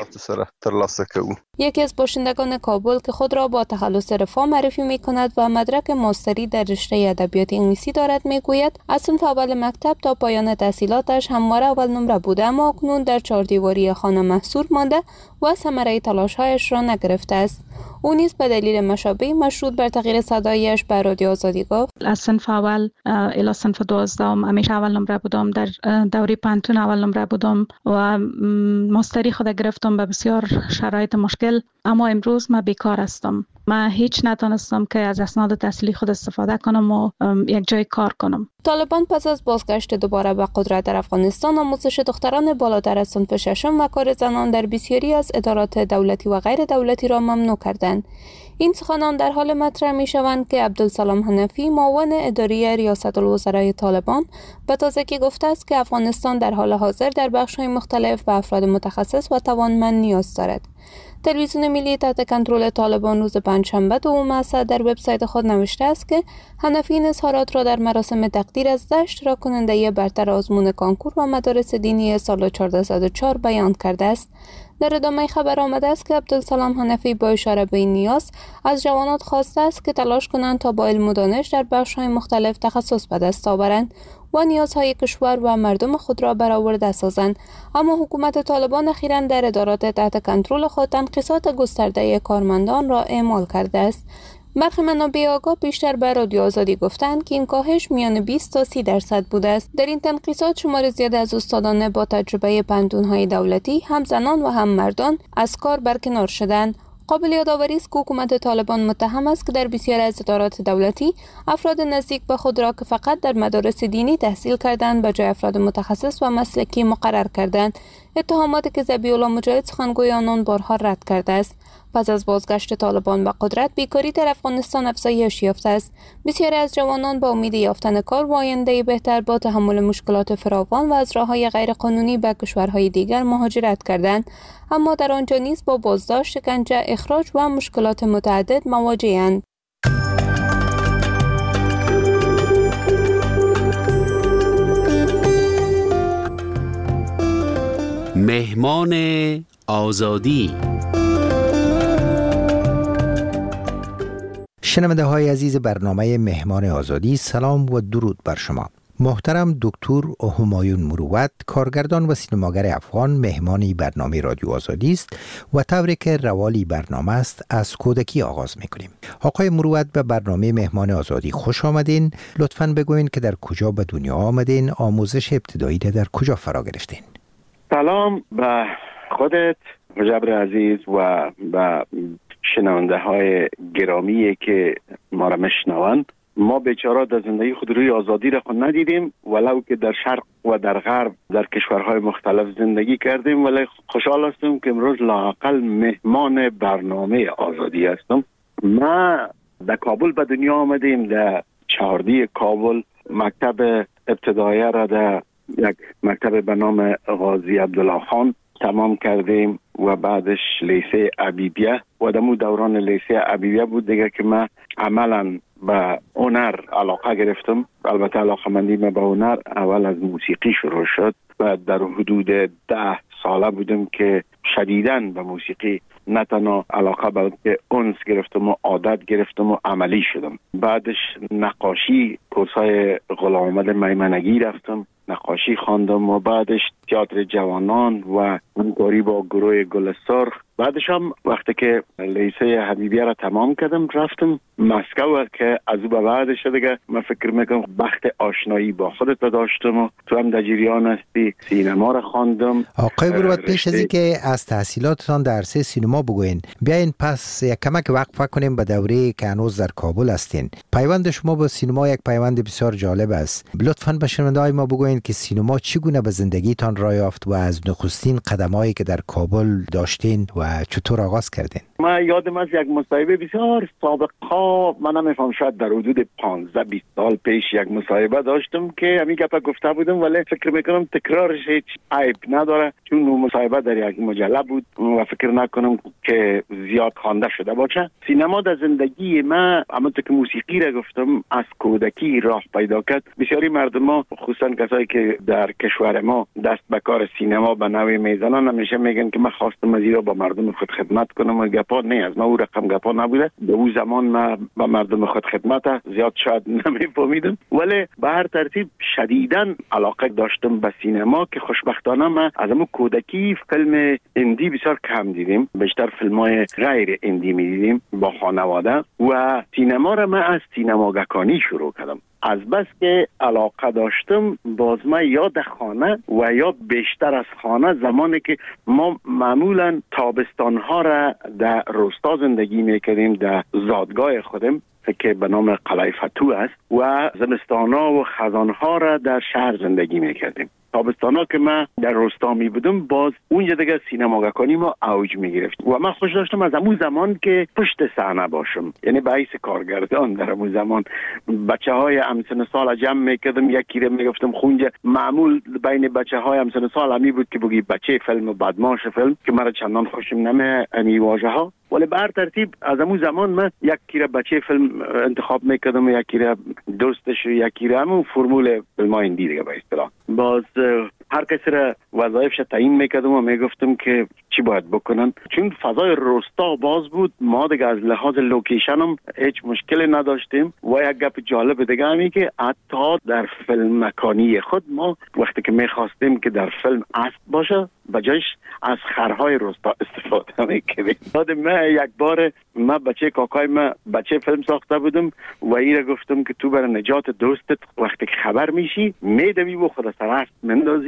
یکی از باشندگان کابل که خود را با تخلص رفاه معرفی می کند و مدرک ماستری در رشته ادبیات انگلیسی دارد می گوید از صنف اول مکتب تا پایان تحصیلاتش همواره اول نمره بوده، اما اکنون در چهاردیواری خانه محصور مانده و ثمره تلاش‌هایش را نگرفته است. او نیز به دلیل مشابه مشروط بر تغییر صدایش به رادیو آزادی گفت: از صنف اول الی صنف دوازدهم همیشه اول نمره بودم، در دوره پنتون اول نمره بودم و ماستری خود گرفتم به بسیار شرایط مشکل، اما امروز من بیکار هستم. من هیچ نتونستم که از اسناد تحصیلی خود استفاده کنم و یک جای کار کنم. طالبان پس از بازگشت دوباره به قدرت در افغانستان آموزش دختران بالاتر از صنف ششم و کار زنان در بسیاری از ادارات دولتی و غیر دولتی را ممنوع کردند. این سخنان در حال مطرح می شوند که عبدالسلام حنفی معاون اداری ریاست الوزرای طالبان به تازگی گفته است که افغانستان در حال حاضر در بخش‌های مختلف به افراد متخصص و توانمند نیاز دارد. تلویزیون ملی تحت کنترل طالبان روز پنجشنبه دوم اسد در وبسایت خود نوشته است که حنفی این اظهارات را در مراسم تقدیر از ده اشتراک کننده برتر آزمون کانکور و مدارس دینی سال چهارصد و چهار بیان کرده است. در ادامه خبر آمده است که عبدالسلام حنفی با اشاره به این نیاز از جوانات خواسته است که تلاش کنند تا با علم و دانش در بخش‌های مختلف تخصص به دست آورند و نیازهای کشور و مردم خود را برآورده سازند. اما حکومت طالبان اخیراً در ادارات تحت کنترل خود تنقیصات گسترده کارمندان را اعمال کرده است. برخی منابع آگاه بیشتر به رادیو آزادی گفتند که این کاهش میان بیست تا سی درصد بوده است. در این تنقیصات شمار زیاد از استادان با تجربه پنتون‌های دولتی هم زنان و هم مردان از کار برکنار شدند. قابل یادآوری است که حکومت طالبان متهم است که در بسیاری از ادارات دولتی افراد نزدیک به خود را که فقط در مدارس دینی تحصیل کردند به جای افراد متخصص و مسلکی مقرر کردند، اتهاماتی که ذبیح الله مجاهد سخنگوی آنان بارها رد کرده است. پس از بازگشت طالبان به قدرت، بیکاری در افغانستان افزایش یافته است. بسیاری از جوانان با امید یافتن کار و آینده بهتر با تحمل مشکلات فراوان و از راه‌های غیرقانونی به کشورهای دیگر مهاجرت کردند، اما در آنجا نیز با بازداشت، شکنجه، اخراج و مشکلات متعدد مواجه‌اند. مهمان آزادی. شنونده های عزیز برنامه مهمان آزادی، سلام و درود بر شما. محترم دکتر همایون مروت، کارگردان و سینماگر افغان، مهمانی برنامه رادیو آزادی است و طوری که روالی برنامه است از کودکی آغاز میکنیم. آقای مروت، به برنامه مهمان آزادی خوش آمدین. لطفاً بگوین که در کجا به دنیا آمدین، آموزش ابتدایی در کجا فرا گرفتین؟ سلام به خودت مجبر عزیز و به شنونده های گرامی که ما را میشنوند. ما بیچاره در زندگی خود روی آزادی را خود ندیدیم، ولو که در شرق و در غرب در کشورهای مختلف زندگی کردیم، ولی خوشحال هستم که امروز لااقل مهمان برنامه آزادی هستم. ما در کابل به دنیا آمدیم، در چهاردی کابل. مکتب ابتدایی را در یک مکتب به نام غازی عبدالله خان تمام کردیم و بعدش لیسه عبیبیه و دمو دوران لیسه عبیبیه بود دیگه که من عملا به هنر علاقه گرفتم. البته علاقه مندی من به هنر اول از موسیقی شروع شد و در حدود ده ساله بودم که شدیداً به موسیقی نه تنها علاقه بلکه انس گرفتم و عادت گرفتم و عملی شدم. بعدش نقاشی، کورسای غلام احمد میمنگی رفتم، نقاشی خواندم و بعدش تئاتر جوانان و همکاری با گروه گل سرخ. بعدش هم وقتی که لیسه حبیبیه را تمام کردم رفتم مسکو که از او به بعدش دیگه من فکر میکنم بخت آشنایی با خودت داشتم و تو هم در جریان هستی. سینما را خواندم. آقای مروت، پیش از اینکه از تحصیلاتتان در عرصه سینما بگوین، بیاین پس یک کمک وقفه کنیم به دوره که هنوز در کابل هستین. پیوند شما با سینما یک پیوند بسیار جالب است. لطفاً به شنونده‌های ما بگوین که سینما چگونه به زندگیتان راه یافت و از نخستین قدمایی که در کابل داشتین و چطور آغاز کردین؟ من یادم از یک مصاحبه بسیار سابقا، من نمیفهم شاید در حدود پانزده بیست سال پیش یک مصاحبه داشتم که همین گپ گفته بودم، ولی فکر میکنم تکرارش هیچ عیب نداره چون اون مصاحبه در یک مجله بود و فکر نکنم که زیاد خوانده شده باشه. سینما در زندگی من، همونطور که موسیقی را گفتم، از کودکی راه پیدا کرد. بسیاری مردم ها، خصوصا کسایی که در کشور ما دست به کار سینما به نوعی میزنن، همیشه میگن که من خواستم از ایرا با مردم خود خدمت کنم و گپا نه از ما او رقم گپا نبوده. به اون زمان من با مردم خود خدمت زیاد شاید نمیفهمیدم، ولی به هر ترتیب شدیداً علاقه داشتم به سینما که خوشبختانه من از همون کودکی فیلم هندی بسیار کم دیدیم، بیشتر فیلم‌های غیر هندی می‌دیدیم با خانواده و سینما را من از سینماگکانی شروع کردم. از بس که علاقه داشتم، باز من یا در خانه و یا بیشتر از خانه، زمانی که ما معمولا تابستانها را در روستا زندگی میکردیم، در زادگاه خودم که به نام قلعه فتو است، و زمستانها و خزانها را در شهر زندگی میکردیم. تابستانا که من در روستا می بودم، باز اونجا دیگه سینماگکانی ما اوج می گرفت و من خوش داشتم از همون زمان که پشت صحنه باشم، یعنی به حیث کارگردان. در همون زمان بچه های همسن سال جمع میکردم، یکی رو میگفتم خونجا. معمول بین بچه های همسن سال همی بود که بگی بچه فیلم و بدماش فیلم، که مرا چندان خوشم نمی امی واژه ها، ولی به هر ترتیب از همون زمان من یکی رو بچه فیلم انتخاب میکردم، یکی رو دوستش، یکی رو همون فرمول فیلم های هندی دیگه به اصطلاح. باز هر کسی را وظایفش تعیین میکردم و میگفتم که چی باید بکنن، چون فضای روستا باز بود. ما دیگه از لحاظ لوکیشن هم هیچ مشکلی نداشتیم و یک گپ جالب دیگه همی که حتی در فیلم مکانی خود ما وقتی که میخواستیم که در فیلم اسب باشه، بجایش از خرهای روستا استفاده میکردیم. بعد من یک بار من بچه کاکای من بچه فیلم ساخته بودم و ایره گفتم که تو برای نجات دوستت وقتی که خبر میشی میدوی و خود سر اسب مندازی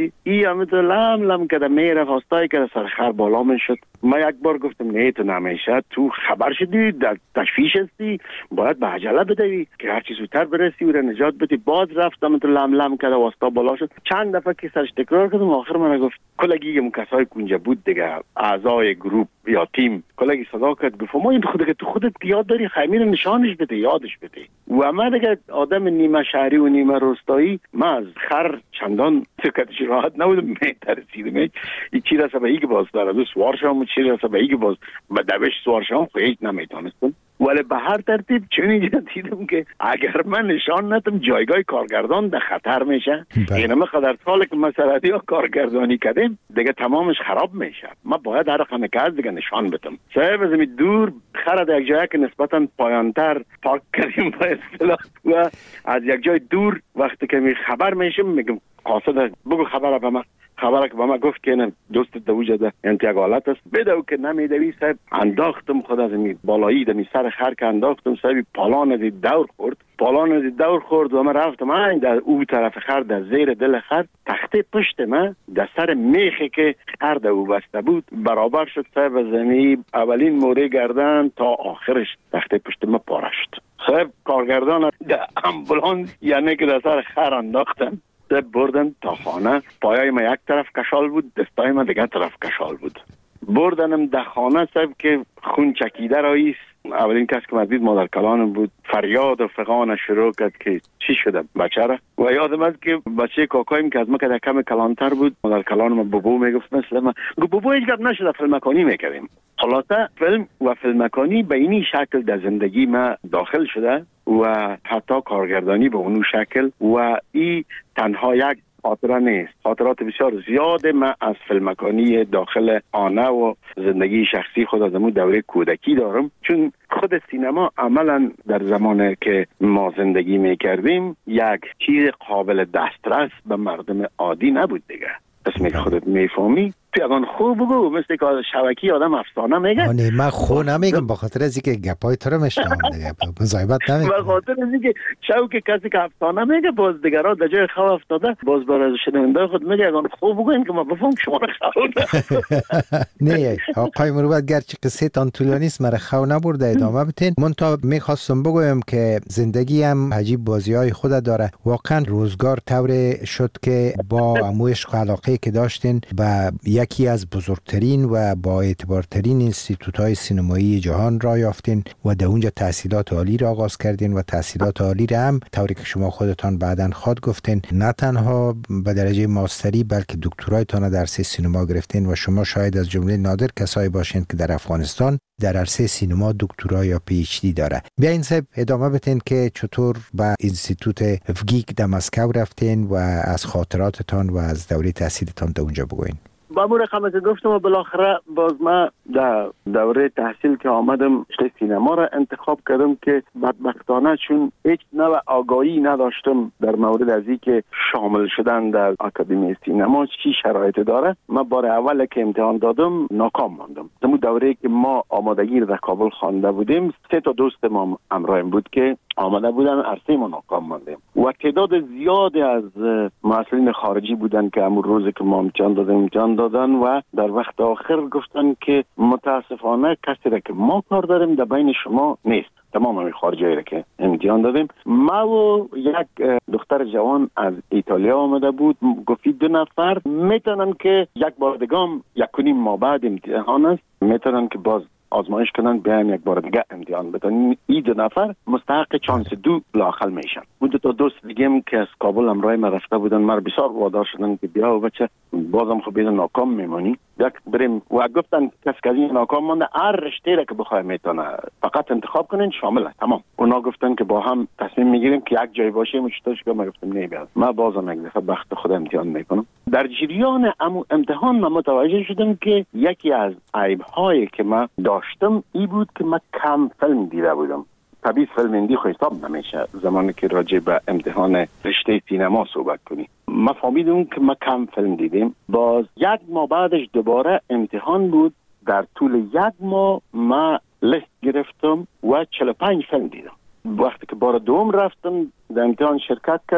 بدوی. ای همه تو لم لم کده میره فاستای که سر خر بالا میشد. ما یک بار گفتم نه تو نمیشه، تو خبر شدی در تشویش هستی، باید به عجله بدوی که هر چی زودتر برسی و نجات بدی. باز رفتم تو لم لم کده واسطا بالا شد. چند دفعه که سرش تکرار کردم، آخر من گفت کلگی اون کسای کونجا بود دیگه، اعضای گروپ یا تیم، کلگی صدا کرد گفت ما این خودت که تو خودت یاد داری خیمه نشانش بده، یادش بده. و من دیگه آدم نیمه شهری و نیمه روستایی، من از خر چندان سکتش راحت نبودم، میترسیدم این چی رسه به ایگه باز داره دو سوار شام و چی رسه به ایگه باز به دوش سوار شام خیلی نمیتونستم. ولی به هر ترتیب چون اینجا دیدم که اگر من نشان ندم جایگاه کارگردان در خطر میشه. این همه قدر ساله که مسئله ها کارگردانی کردیم دیگه تمامش خراب میشه. من باید هر رقم که از دیگه نشان بدم. صاحب از می دور خر در یک جایی که نسبتا پایانتر پارک کردیم با اصطلاح و از یک جای دور وقتی که می خبر میشم میگم قاصد بگو خبر به من. خبره که با ما گفت که نه دوست دوجه ده انتیاگ حالت است بدو که نمیدوی. صاحب انداختم خود از می بالایی دمی سر خر که انداختم صاحب پالان از دور خورد پالان از دور خورد و من رفتم این در او طرف خر در زیر دل خر تخته پشت من در سر میخی که خر در او بسته بود برابر شد. صاحب از زمین اولین موره گردن تا آخرش تخته پشت من پاره شد. صاحب کارگردان در امبولانس یعنی که در سر خر انداختم بردن تا خانه. پایای ما یک طرف کشال بود، دستای ما دیگه طرف کشال بود. بردنم در خانه صاحب که خون چکیده راییست. اولین کس که مدید مادر کلانم بود. فریاد و فغان شروع کرد که چی شده بچه را. و یادم است که بچه کاکایم که از ما که در کم کلانتر بود مادر کلانم بابو میگفت مثل ما گو بابو هیچ گپ نشده فیلمکانی میکردیم. خلاصه فیلم و فیلمکانی به اینی شکل در زندگی ما داخل شده و حتی کارگردانی به اونو شکل و ای تنها یک خاطره نیست. خاطرات بسیار زیاد من از فیلمکانی داخل آنه و زندگی شخصی خود از امون دوره کودکی دارم، چون خود سینما عملا در زمانی که ما زندگی میکردیم یک چیز قابل دسترس به مردم عادی نبود دیگه. اسمی که خودت میفهمی پیغان خوب بگو مثل که شبکی آدم افسانه میگه. نه من خو نمیگم به خاطر از اینکه گپای تو رو میشنم دیگه مزایبت نمیگم. به خاطر از اینکه شوک کسی که افسانه میگه باز دیگرها در جای خواب افتاده باز برای شنونده خود میگه اگه خوب بگوین که ما بفهم شما رو خو. نه آقای مروت گرچه قصه تان طولانی است مرا خو نبرده ادامه بتین. من تا میخواستم بگویم که زندگی هم عجیب بازی‌های خود داره. واقعا روزگار طور شد که با عشق و علاقه که داشتین و یکی از بزرگترین و با اعتبارترین انستیتوت‌های سینمایی جهان را یافتین و در اونجا تحصیلات عالی را آغاز کردین و تحصیلات عالی را هم طوری که شما خودتان بعداً خود گفتین نه تنها به درجه ماستری بلکه دکترایتان در عرصه سینما گرفتین و شما شاید از جمله نادر کسایی باشین که در افغانستان در عرصه سینما دکترا یا پی اچ دی داره. بیاین صاحب ادامه بتین که چطور به انستیتوت افگیک در مسکو رفتین و از خاطراتتان و از دوره تحصیلتان در اونجا بگوین. با مو رقم که گفتم و بالاخره باز ما در دوره تحصیل که آمدم رشته سینما را انتخاب کردم که بدبختانه چون هیچ نوع آگاهی نداشتم در مورد از این که شامل شدن در آکادمی سینما چی شرایط داره. من بار اول که امتحان دادم ناکام ماندم. در دوره که ما آمادگی در کابل خوانده بودیم سه تا دوست ما همراهم بود که آماده بودن عرصه ما ناکام ماندیم و تعداد زیادی از مسئولین خارجی بودن که همون روزی که ما امتحان دادیم امتحان دادن و در وقت آخر گفتن که متاسفانه کسی را که ما کار داریم در بین شما نیست. تمام همین خارجی را که امتحان دادیم. ما و یک دختر جوان از ایتالیا آمده بود گفتی دو نفر میتونن که یک بار دیگه یک کنیم ما بعد امتحان است میتونن که باز آزمایش کنن بیایم یک بار دیگه امتحان بدن. این دو نفر مستحق چانس دو لااقل میشن. اون دو تا دوست دیگه که از کابل همراه ما رفته بودن ما بسیار وادار شدن که بیا و بچه بازم خب بیدن ناکام میمونی یک بریم و گفتن کسی که ناکام مانده هر رشته را که بخواه میتونه فقط انتخاب کنین شامله تمام. اونا گفتن که با هم تصمیم میگیریم که یک جای باشیم و چطورش که ما گفتم نه بیاد ما بازم یک دفعه بخت خود امتحان میکنم. در جریان امتحان من متوجه شدم که یکی از عیب‌هایی که من داشتم ای بود که من کم فیلم دیده بودم. طبیعی فیلم هندی خو حساب نمیشه زمانی که راجع به امتحان رشته سینما صحبت کنی. ما فهمیدم که ما کم فیلم دیدیم. باز یک ماه بعدش دوباره امتحان بود. در طول یک ماه ما لیست گرفتم و چهل و پنج فیلم دیدم. وقتی که بار دوم رفتم در امتحان شرکت کردم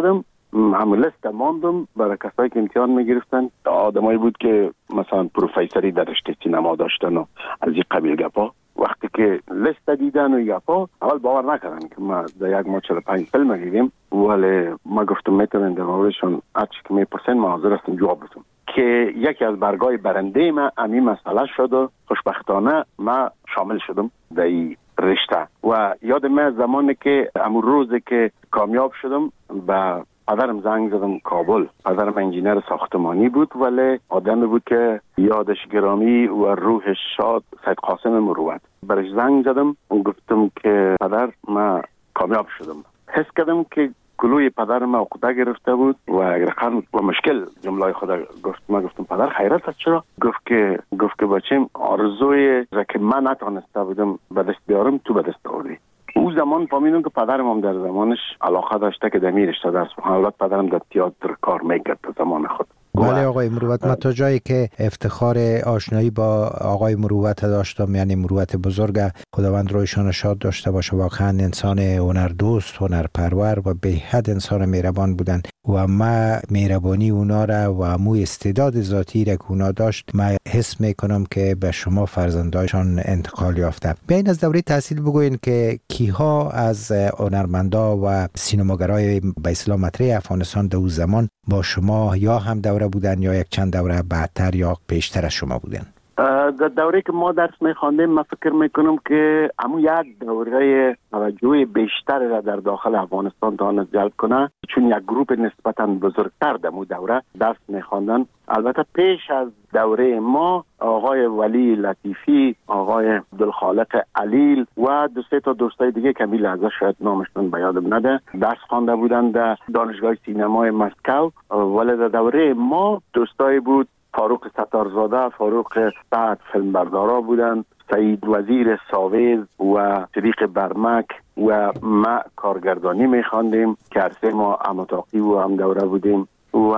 همون لست ماندم برای کسایی که امتحان میگرفتن. آدمایی بود که مثلا پروفیسوری در رشته سینما داشتن و از این قبیل گپا. وقتی که لست دیدن و گپا اول باور نکردن که ما در یک ما چهل و پنج فیلم دیدیم، ولی ما گفتم میتونن در موردشون هرچی که میپرسن ما حاضر هستم جواب بدم. که یکی از برگای برنده ما همین مسئله شد و خوشبختانه ما شامل شدم در این رشته. و یاد من زمانی که امون روزی که کامیاب شدم به پدرم زنگ زدم کابل. پدرم انجینر ساختمانی بود ولی آدمی بود که یادش گرامی و روحش شاد، سید قاسم مروت. برش زنگ زدم و گفتم که پدر ما کامیاب شدم. حس کردم که کلوی پدرم عقده گرفته بود و رقم و مشکل جمله خدا گفت. ما گفتم پدر خیرت است چرا؟ گفت که گفت که بچیم آرزوی را که من نتونسته بودم به دست بیارم تو به دست آوردی. او زمان فهمیدم که پدرم هم در زمانش علاقه داشته که دمی رشته درس بخونه. البته پدرم در تئاتر کار میکرد در زمان خود. بله آقای مروت، من تا جایی که افتخار آشنایی با آقای مروت داشتم، یعنی مروت بزرگ، خداوند رویشان شاد داشته باشه، واقعا انسان هنردوست، هنرپرور و به حد انسان مهربان بودن و ما مهربانی اونا را و مو استعداد ذاتی را که اونا داشت ما حس میکنم که به شما فرزندایشان انتقال یافته. بیاین از دوره تحصیل بگوین که کیها از هنرمندا و سینماگرای به اصطلاح مطرح افغانستان در اون زمان با شما یا هم دوره بودن یا یک چند دوره بعدتر یا پیشتر از شما بودن؟ در دوره که ما درس میخواندیم من فکر میکنم که همون یک دوره توجه بیشتر را در داخل افغانستان تانست جلب کنه، چون یک گروپ نسبتا بزرگتر در اون دوره درس میخواندن. البته پیش از دوره ما آقای ولی لطیفی، آقای عبدالخالق علیل و دو سه تا دوستای دیگه که می لحظه شاید نامشون به یادم نده درس خوانده بودن در دانشگاه سینمای مسکو. ولی در دوره ما دوستای بود فاروق ستارزاده، فاروق سعد فیلمبردارا بودن، سعید وزیر ساویز و صدیق برمک و ما کارگردانی میخواندیم که عرصه ما اماتاقی و هم دوره بودیم و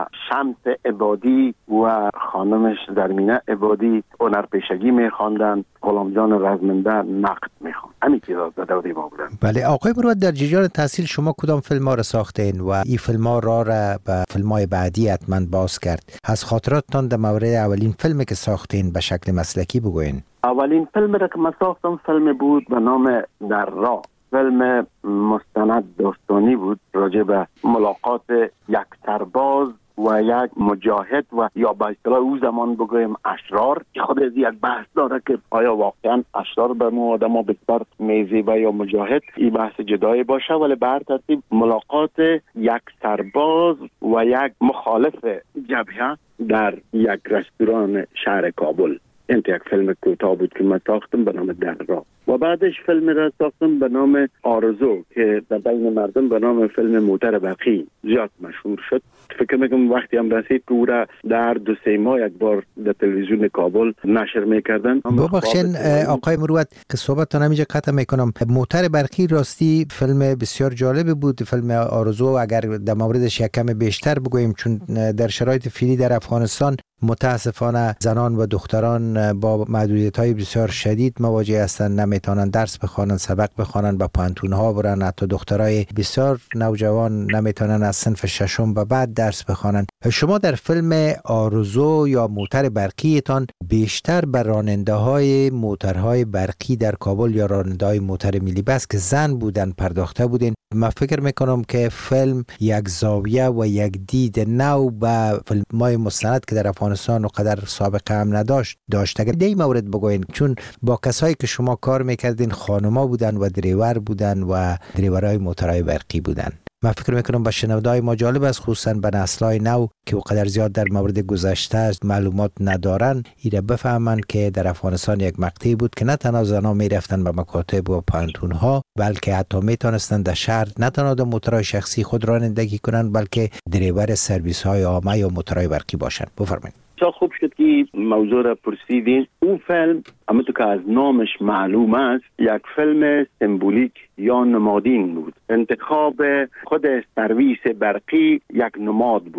شمس عبادی و خانمش درمینه عبادی هنرپیشگی میخواندن، غلام جان رزمنده نقد میخواند. همین چیزا در دوره ما بودن. بله آقای مروت، در جریان تحصیل شما کدام فیلم ها را ساختین و این فیلم ها را را به فیلم های بعدی حتما باز کرد؟ از خاطراتتان در مورد اولین فیلمی که ساختین به شکل مسلکی بگوین. اولین فیلم را که من ساختم فیلم بود به نام در راه. فیلم مستند داستانی بود راجع به ملاقات یک سرباز و یک مجاهد و یا به اصطلاح او زمان بگویم اشرار. خود از یک بحث داره که آیا واقعا اشرار به ما آدم ها بسیار میزیبه یا مجاهد، این بحث جدایی باشه. ولی به هر ترتیب ملاقات یک سرباز و یک مخالف جبهه در یک رستوران شهر کابل. این یک فیلم کوتاه بود که من ساختم به نام در راه و بعدش فیلم را ساختم به نام آرزو که در بین مردم به نام فیلم موتر برقی زیاد مشهور شد. فکر میکنم وقتی هم رسید که او را در دو سه ماه یک بار در تلویزیون کابل نشر میکردن. ببخشین آقای مروت که صحبتتان همینجا قطع میکنم. موتر برقی راستی فیلم بسیار جالب بود. فیلم آرزو اگر در موردش یک کم بیشتر بگوییم، چون در شرایط فعلی در افغانستان متاسفانه زنان و دختران با محدودیت‌های بسیار شدید مواجه هستند، نمیتونن درس بخوانن، سبق بخوانن، با پانتون‌ها برن. حتی دخترای بسیار نوجوان نمیتونن از صنف ششم به بعد درس بخوانن. شما در فیلم آرزو یا موتر برقیتان بیشتر بر راننده‌های موترهای برقی در کابل یا راننده‌های موتر ملی بس که زن بودن پرداخته بودین. من فکر میکنم که فیلم یک زاویه و یک دید نو به فیلم‌های مستند که در افغانستان و قدر سابقه هم نداشت داشت. اگر دی مورد بگوین، چون با کسایی که شما کار میکردین خانوما بودن و دریور بودن و دریورای موترهای برقی بودن. من فکر میکنم با شنونده‌های ما جالب است، خصوصا به نسل‌های نو که قدر زیاد در مورد گذشته معلومات ندارن، ایره بفهمن که در افغانستان یک مقطعی بود که نه تنها زن‌ها میرفتن به مکاتب و پانتون‌ها، بلکه حتی میتونستن در شهر نه تنها در موترهای شخصی خود رانندگی کنن، بلکه دریور سرویس‌های عامه یا موترهای برقی باشن. بفرمایید. چه خوب شد که موضوع را پرسیدین. اون فیلم همونطور که از نامش معلوم است یک فیلم سمبولیک یا نمادین بود. انتخاب خود سرویس برقی یک نماد بود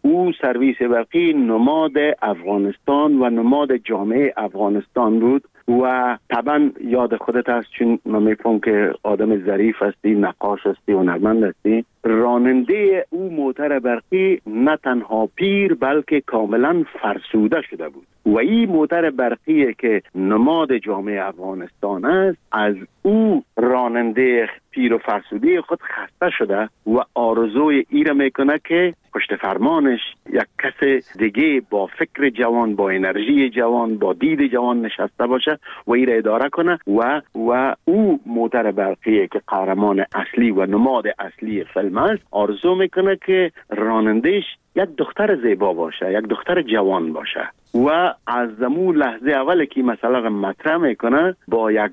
او سرویس برقی نماد افغانستان و نماد جامعه افغانستان بود و طبعا یاد خودت هست، چون من میفهم که آدم ظریف هستی، نقاش هستی و هنرمند هستی. راننده او موتر برقی نه تنها پیر بلکه کاملا فرسوده شده بود و این موتر برقی که نماد جامعه افغانستان است، از او راننده پیر و فرسوده خود خسته شده و آرزوی ای را میکنه که پشت فرمانش یک کس دیگه با فکر جوان، با انرژی جوان، با دید جوان نشسته باشه و ای را اداره کنه و و او موتر برقی که قهرمان اصلی و نماد اصلی فیلم است، آرزو میکنه که رانندهش یک دختر زیبا باشه، یک دختر جوان باشه و از زمون لحظه اول که مثلا مطرح میکنه با یک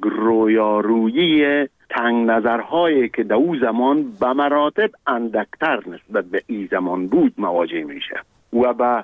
رویارویی تنگ نظرهایی که در او زمان به مراتب اندکتر نسبت به این زمان بود مواجه میشه و به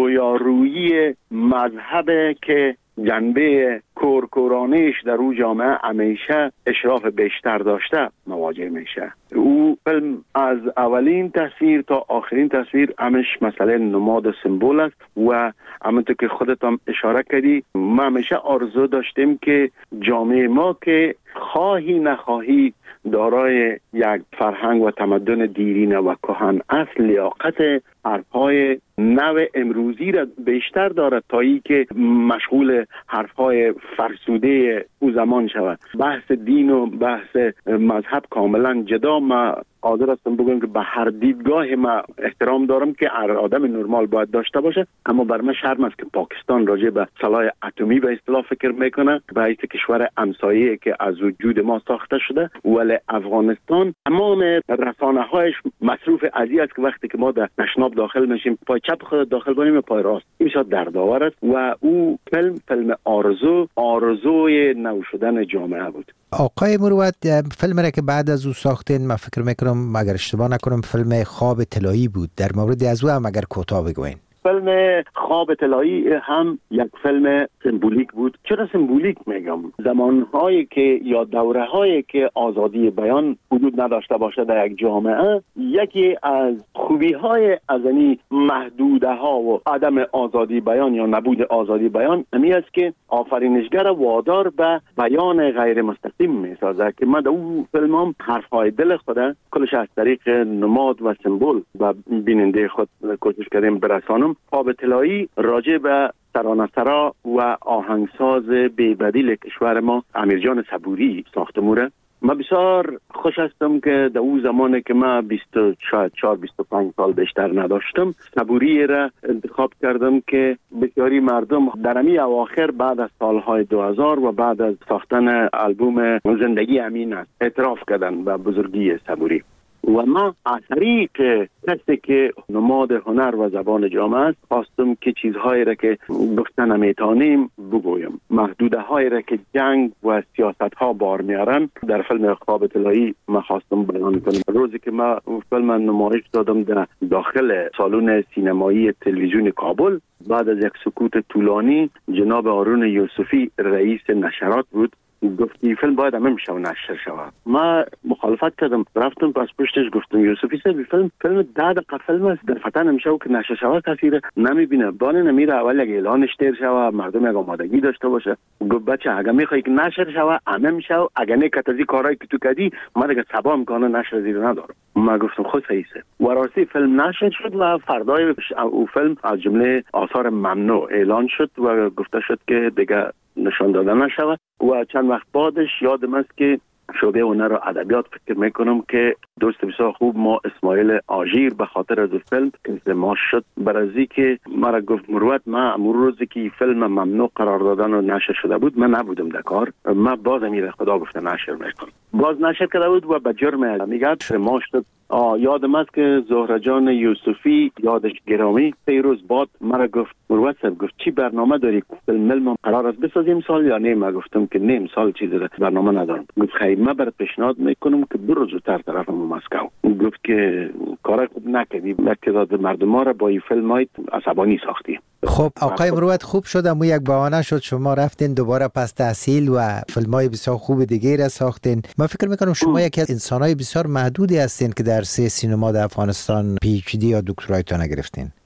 رویارویی مذهب که جنبه کورکورانیش در او جامعه همیشه اشراف بیشتر داشته مواجه میشه. او فیلم از اولین تصویر تا آخرین تصویر همش مسئله نماد و سمبول است و همونطور که خودت هم اشاره کردی، ما همیشه آرزو داشتیم که جامعه ما که خواهی نخواهی دارای یک فرهنگ و تمدن دیرینه و کهن است، لیاقت حرفهای نو امروزی را بیشتر دارد تا ای که مشغول حرفهای فرسوده او زمان شود. بحث دین و بحث مذهب کاملا جدا. ما حاضر هستم بگم که به هر دیدگاه ما احترام دارم که هر آدم نرمال باید داشته باشه، اما بر من شرم است که پاکستان راجع به سلاح اتمی به اصطلاح فکر میکنه، به حیث کشور همسایه که از وجود ما ساخته شده، ولی افغانستان تمام رسانه هایش مصروف ازی است که وقتی که ما در تشناب داخل میشیم پای چپ خود داخل کنیم پای راست، این شاید دردآور است و او فیلم فیلم آرزو آرزوی نو شدن جامعه بود. آقای مروت، فیلم را که بعد از او ساختین، من فکر میکنم اگر اشتباه نکنم فیلم خواب طلایی بود، در مورد از او هم اگر کوتاه بگوین. فیلم خواب طلایی هم یک فیلم سمبولیک بود. چرا سمبولیک میگم؟ زمانهایی که یا دورهایی که آزادی بیان وجود نداشته باشه در یک جامعه، یکی از خوبی های از این محدوده ها و عدم آزادی بیان یا نبود آزادی بیان امی است که آفرینشگر وادار به بیان غیر مستقیم میسازه که ما در اون فیلم هم حرفهای دل خود کلش از طریق نماد و سمبول و بیننده خود کوشش کردیم برسانم. خواب طلایی راجع به ترانه‌سرا و آهنگساز بی‌بدیل کشور ما امیرجان صبوری ساخته موره. من بسیار خوش هستم که در اون زمانی که من بیست و چهار بیست و پنج سال بیشتر نداشتم، صبوری را انتخاب کردم که بسیاری مردم در امی اواخر بعد از سالهای دو هزار و بعد از ساختن آلبوم زندگی امین است اعتراف کردن به بزرگی صبوری و ما از طریق کسی که نماد هنر و زبان جامعه است خواستم که چیزهایی را که گفتن نمیتانیم بگویم، محدوده هایی را که جنگ و سیاست ها بار میارن در فیلم خواب طلایی ما خواستم بیان کنم. روزی که ما فیلم نمایش دادم در داخل سالن سینمایی تلویزیون کابل، بعد از یک سکوت طولانی جناب هارون یوسفی رئیس نشرات بود گفتی فیلم باید همه میشه و نشر شود. ما مخالفت کردم، رفتم پس پشتش گفتم یوسفی صاحب فیلم فیلم ده دقیقه فیلم است، در فتن نمیشه و که نشر شود کسی نمیبینه، بانه نمیره اول یک اعلانش تیر شود مردم یک آمادگی داشته باشه. گفت بچه اگه میخوای که نشر شود همه میشه و اگه نکت از این کارهایی که تو کردی ما دیگه صبا امکانه نشر زیر ندارم. ما گفتم خود صحیحه و راستی فیلم نشر شد و فردای او فیلم از جمله آثار ممنوع اعلان شد و گفته شد که دیگه نشان داده نشود و چند وقت بعدش یادم است که شعبه هنر و ادبیات فکر میکنم که دوست بسیار خوب ما اسماعیل آژیر به خاطر از فیلم انضمام شد برازی که مرا گفت مروت ما امور روزی که فیلم ممنوع قرار دادن و نشر شده بود من نبودم در کار، ما باز امیر خدا گفته نشر میکنم، باز نشر کرده بود و به جرم میگه ما شد. یادم است که زهره جان یوسفی یادش گرامی پیروز باد مرا گفت مروت صاحب گفت چی برنامه داری فیلم قرار است بسازیم سال یا نه؟ ما گفتم که نه سال چیزی برنامه ندارم. گفت خیر من برات پیشنهاد میکنم که برو زودتر طرف مسکو. گفت که کار خوب نکردی، تعداد مردم ما را با این فیلم های عصبانی ساختی. خب آقای مروت خوب شد امو یک بهانه شد شما رفتین دوباره پس تحصیل و فیلم‌های بسیار خوب دیگه را ساختین. من فکر میکنم شما یکی از انسان‌های بسیار محدودی هستین که در سه سینما در افغانستان پی اچ دی یا دکترایتون گرفتین.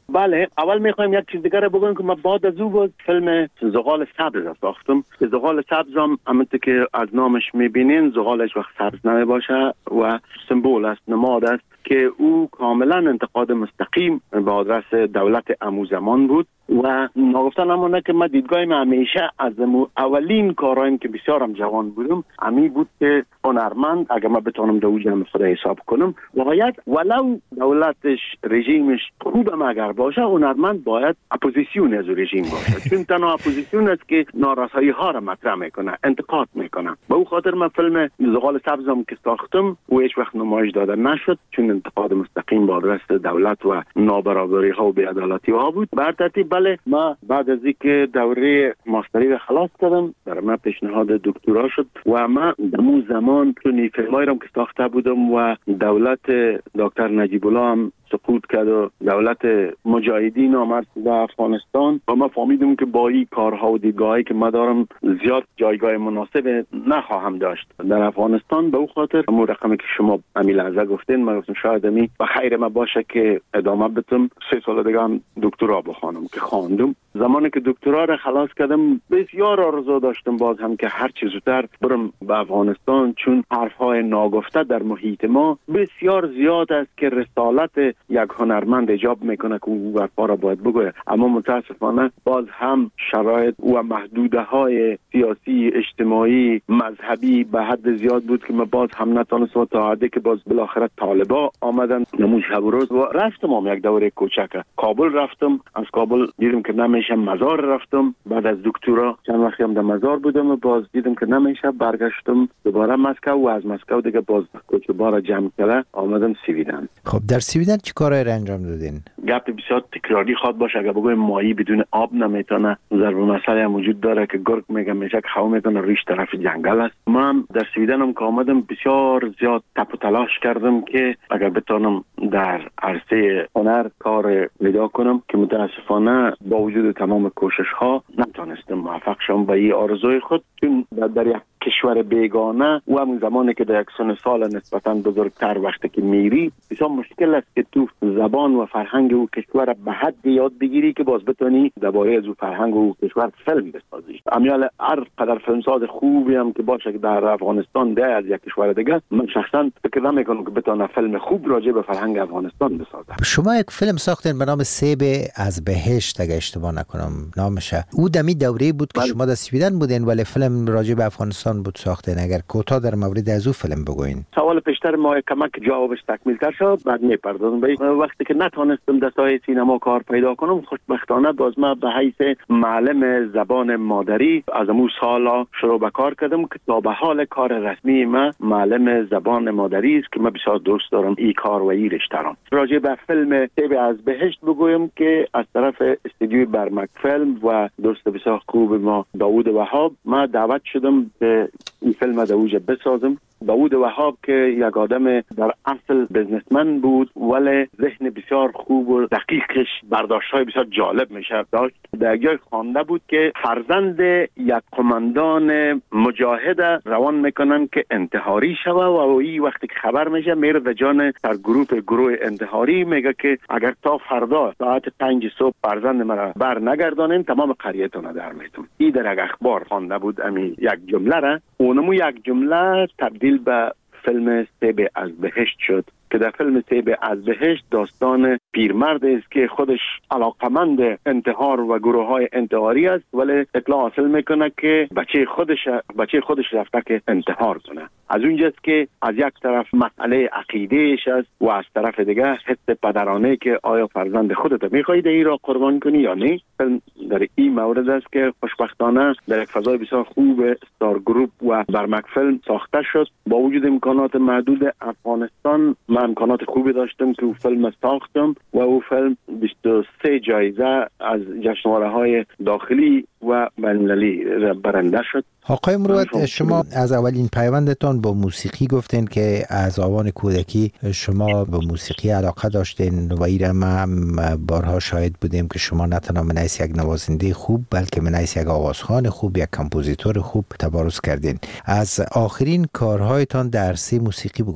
بله، اول میخوایم یک چیز دیگر بگم که من بعد از او بود فیلم زغال سبز ساختم. زغال سبز هم همونطور که از نامش میبینین زغالش وقت سبز نمی باشه و سمبول است، نماد است که او کاملا انتقاد مستقیم به آدرس دولت امو زمان بود و نگفتن همونه که من دیدگاهیم همیشه از اولین کارهایم که بسیارم جوان بودم امی بود که هنرمند اگر من بتونم دو جمع خدا حساب کنم باید ولو دولتش رژیمش خوبم اگر باشه هنرمند باید اپوزیسیون از رژیم باشه چون تنها اپوزیسیون است که نارسایی ها را مطرح میکنه، انتقاد میکنه. به او خاطر من فیلم زغال سبزم که ساختم و هیچ وقت نمایش داده نشد چون انتقاد مستقیم با آدرس دولت و نابرابری ها و بی‌عدالتی ها بود. بر ترتیب بله، ما بعد از اینکه دوره ماستری را خلاص کردم در من پیشنهاد دکترا شد و ما در اون زمان چون فیلمایی را که ساخته بودم و دولت دکتر نجیب الله هم سقوط کرد و دولت مجاهدین آمد در افغانستان و ما فهمیدم که با این کارها و دیدگاهی که ما دارم زیاد جایگاه مناسب نخواهم داشت در افغانستان. به او خاطر همون رقمی که شما امی لحظه گفتین من گفتم شاید امی و خیر ما باشه که ادامه بدم. سه سال دیگه هم دکترا بخوانم که خواندم. زمانی که دکترا را خلاص کردم بسیار آرزو داشتم باز هم که هر چیز زودتر برم به افغانستان چون حرفهای ناگفته در محیط ما بسیار زیاد است که رسالت یک هنرمند ایجاب میکنه که او حرفا را باید بگوید، اما متاسفانه باز هم شرایط و محدوده های سیاسی اجتماعی مذهبی به حد زیاد بود که ما باز هم نتونستم تا حدی که باز بالاخره طالبا آمدن نمون شب و روز و رفتم هم یک دوره کوچک کابل رفتم. از کابل دیدم که نمیشه، مزار رفتم. بعد از دکترا چند وقتی هم در مزار بودم و باز دیدم که نمیشه، برگشتم دوباره مسکو و از مسکو دیگه باز کوچه بارا جمع کرده آمدم سویدن. خب در سویدن چی کارهای را انجام دادین؟ گپ بسیار تکراری خواد باشه اگر بگویم ماهی بدون آب نمیتونه. ضرب مسئله هم وجود داره که گرگ میگه میشه که هوا میتونه ریش طرف جنگل است. ما هم در سویدن هم که آمدم بسیار زیاد تپ و تلاش کردم که اگر بتونم در عرصه هنر کار پیدا کنم که متاسفانه با وجود تمام کوشش ها نتونستم موفق شم به این آرزوی خود چون در یک کشور بیگانه و همون زمانی که در یک سن سال نسبتاً بزرگتر وقتی که میری بسیار مشکل است که تو زبان و فرهنگ او کشور به حد یاد بگیری که باز بتونی درباره از او فرهنگ و کشور فیلم بسازی. امیال هر قدر فیلمساز خوبی هم که باشه که در افغانستان ده از یک کشور دیگه من شخصا فکر نمیکنم که بتونه فیلم خوب راجع به فرهنگ افغانستان بسازه. شما یک فیلم ساختین به نام سیب از بهشت اگه اشتباه نکنم نامشه. او دمی دوره بود که شما در سویدن بودین ولی فیلم راجع به افغانستان بود ساختین. اگر کوتاه در مورد از او فیلم بگوین. سوال پیشتر ما کمک جوابش تکمیل تر شد بعد میپردازم. وقتی که نتونستم در ساحه سینما کار پیدا کنم خوشبختانه باز ما به حیث معلم زبان مادری از امو سالا شروع به کار کردم که تا به حال کار رسمی ما معلم زبان مادری است که من بسیار دوست دارم این کار و این رشته را. راجع به فیلم سیب از بهشت بگویم که از طرف استودیوی برمک فیلم و دوست بسیار خوب ما داوود وهاب ما دعوت شدم که این فیلم در اوج بسازم. داوود وهاب که یک آدم در اصل بزنسمن بود ولی ذهن بسیار خوب و دقیقش برداشت‌های بسیار جالب میشه داشت. در جای خوانده بود که فرزند یک قماندان مجاهد روان میکنن که انتحاری شوه و این وقتی که خبر میشه میره در جان در گروه گروه انتحاری میگه که اگر تا فردا ساعت پنج صبح فرزند مرا بر نگردانین تمام قریتون در میتون. این در یک اخبار خوانده بود امی یک جمله را اونمو یک جمله تبدیل به فیلم سیب از بهشت شد که در فیلم سیب از بهشت داستان پیرمرد است که خودش علاقمند انتحار و گروه های انتحاری است ولی اطلاع حاصل میکنه که بچه خودش بچه خودش رفته که انتحار کنه. از اونجاست که از یک طرف مسئله عقیدهش است و از طرف دیگه حس پدرانه که آیا فرزند خودت میخوای این را قربان کنی یا نه. فیلم در این مورد است که خوشبختانه در یک فضای بسیار خوب استار گروپ و برمک فیلم ساخته شد. با وجود امکانات محدود افغانستان من امکانات خوبی داشتم که او فیلم ساختم و او فیلم بیست و سه جایزه از جشنواره های داخلی و بین‌المللی برنده شد. آقای مروت شما از اولین پیوندتان با موسیقی گفتین که از آوان کودکی شما به موسیقی علاقه داشتین و ایره ما بارها شاهد بودیم که شما نه تنها من حیث یک نوازنده خوب بلکه من حیث یک آوازخوان خوب یک کمپوزیتور خوب تبارز کردین. از آخرین کارهایتان در عرصه موسیقی بگوین.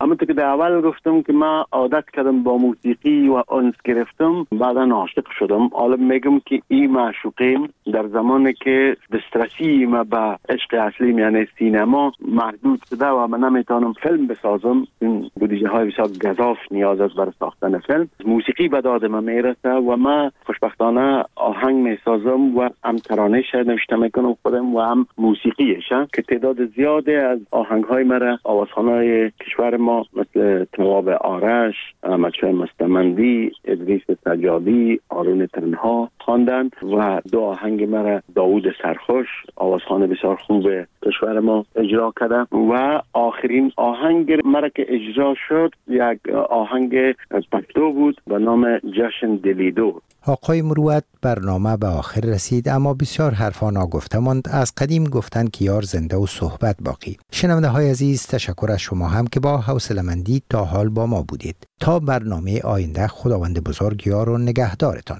همونطور که در اول گفتم که من عادت کردم با موسیقی و انس گرفتم، بعدا عاشق شدم. حالا میگم که این معشوقیم در زمانی که دسترسی ما به عشق اصلی یعنی سینما محدود شده و من نمیتونم فیلم بسازم، این بودجه های بسیار گزاف نیاز است برای ساختن فیلم. موسیقی به داد من میرسه و من خوشبختانه آهنگ میسازم و هم ترانه‌اش نوشته میکنم خودم و هم موسیقیش، که تعداد زیاده از آهنگ های مرا آوازخوان‌های کشور ما مثل تواب آرش، احمد شاه مستمندی، ادریس سجادی، آرون تنها خواندند و دو آهنگ مرا داوود سرخوش آوازخوان بسیار خوب کشور ما اجرا کرده و آخرین آهنگ مرا که اجرا شد یک آهنگ پشتو بود به نام جشن دلیدو. آقای مروت، برنامه به آخر رسید اما بسیار حرفا ناگفته ماند. از قدیم گفتند که یار زنده و صحبت باقی. شنونده های عزیز، تشکر از شما هم که با حوصله‌مندی تا حال با ما بودید. تا برنامه آینده، خداوند بزرگ یار و نگهدارتان.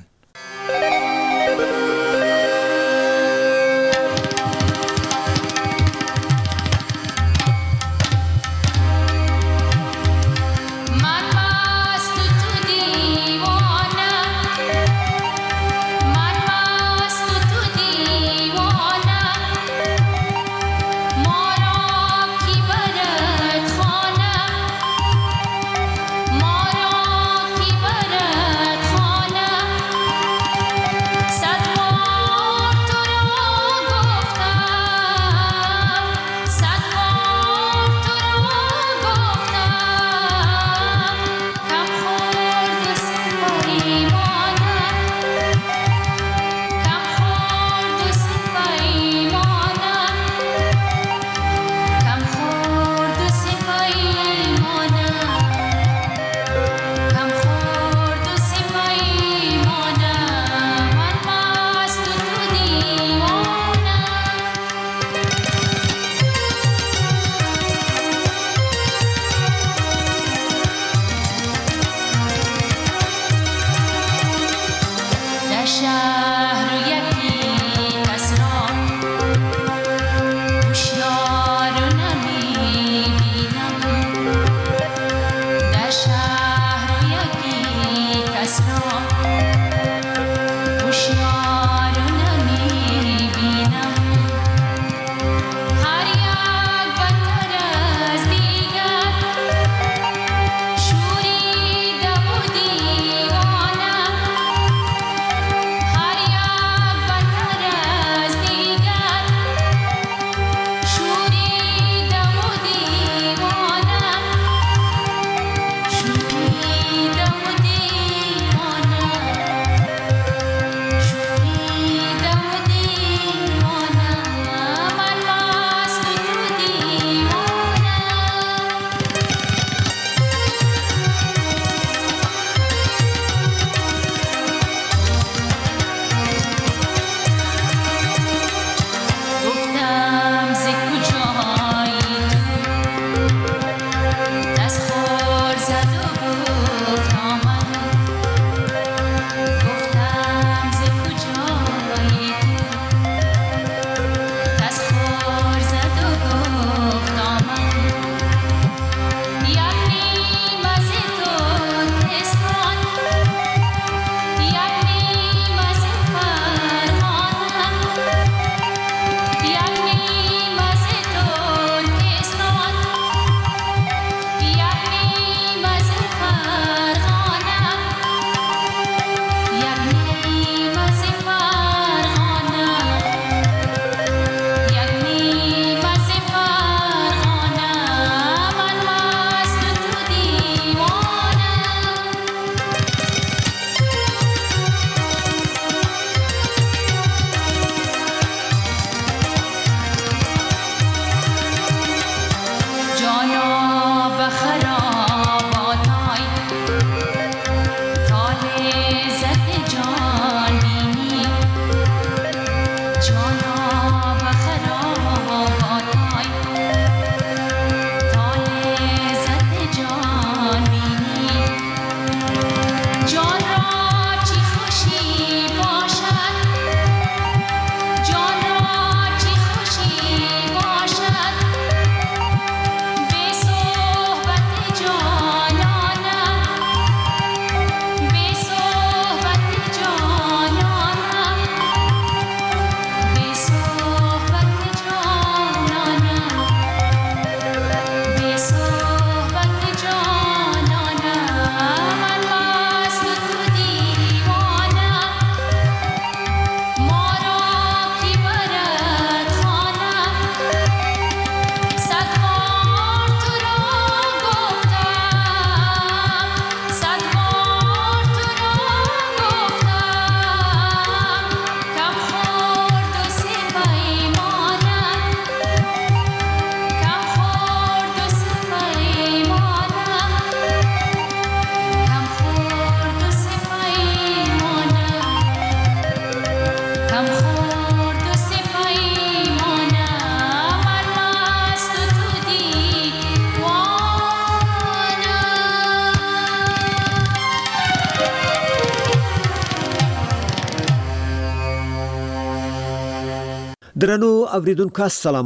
درنو اوریدونکو السلام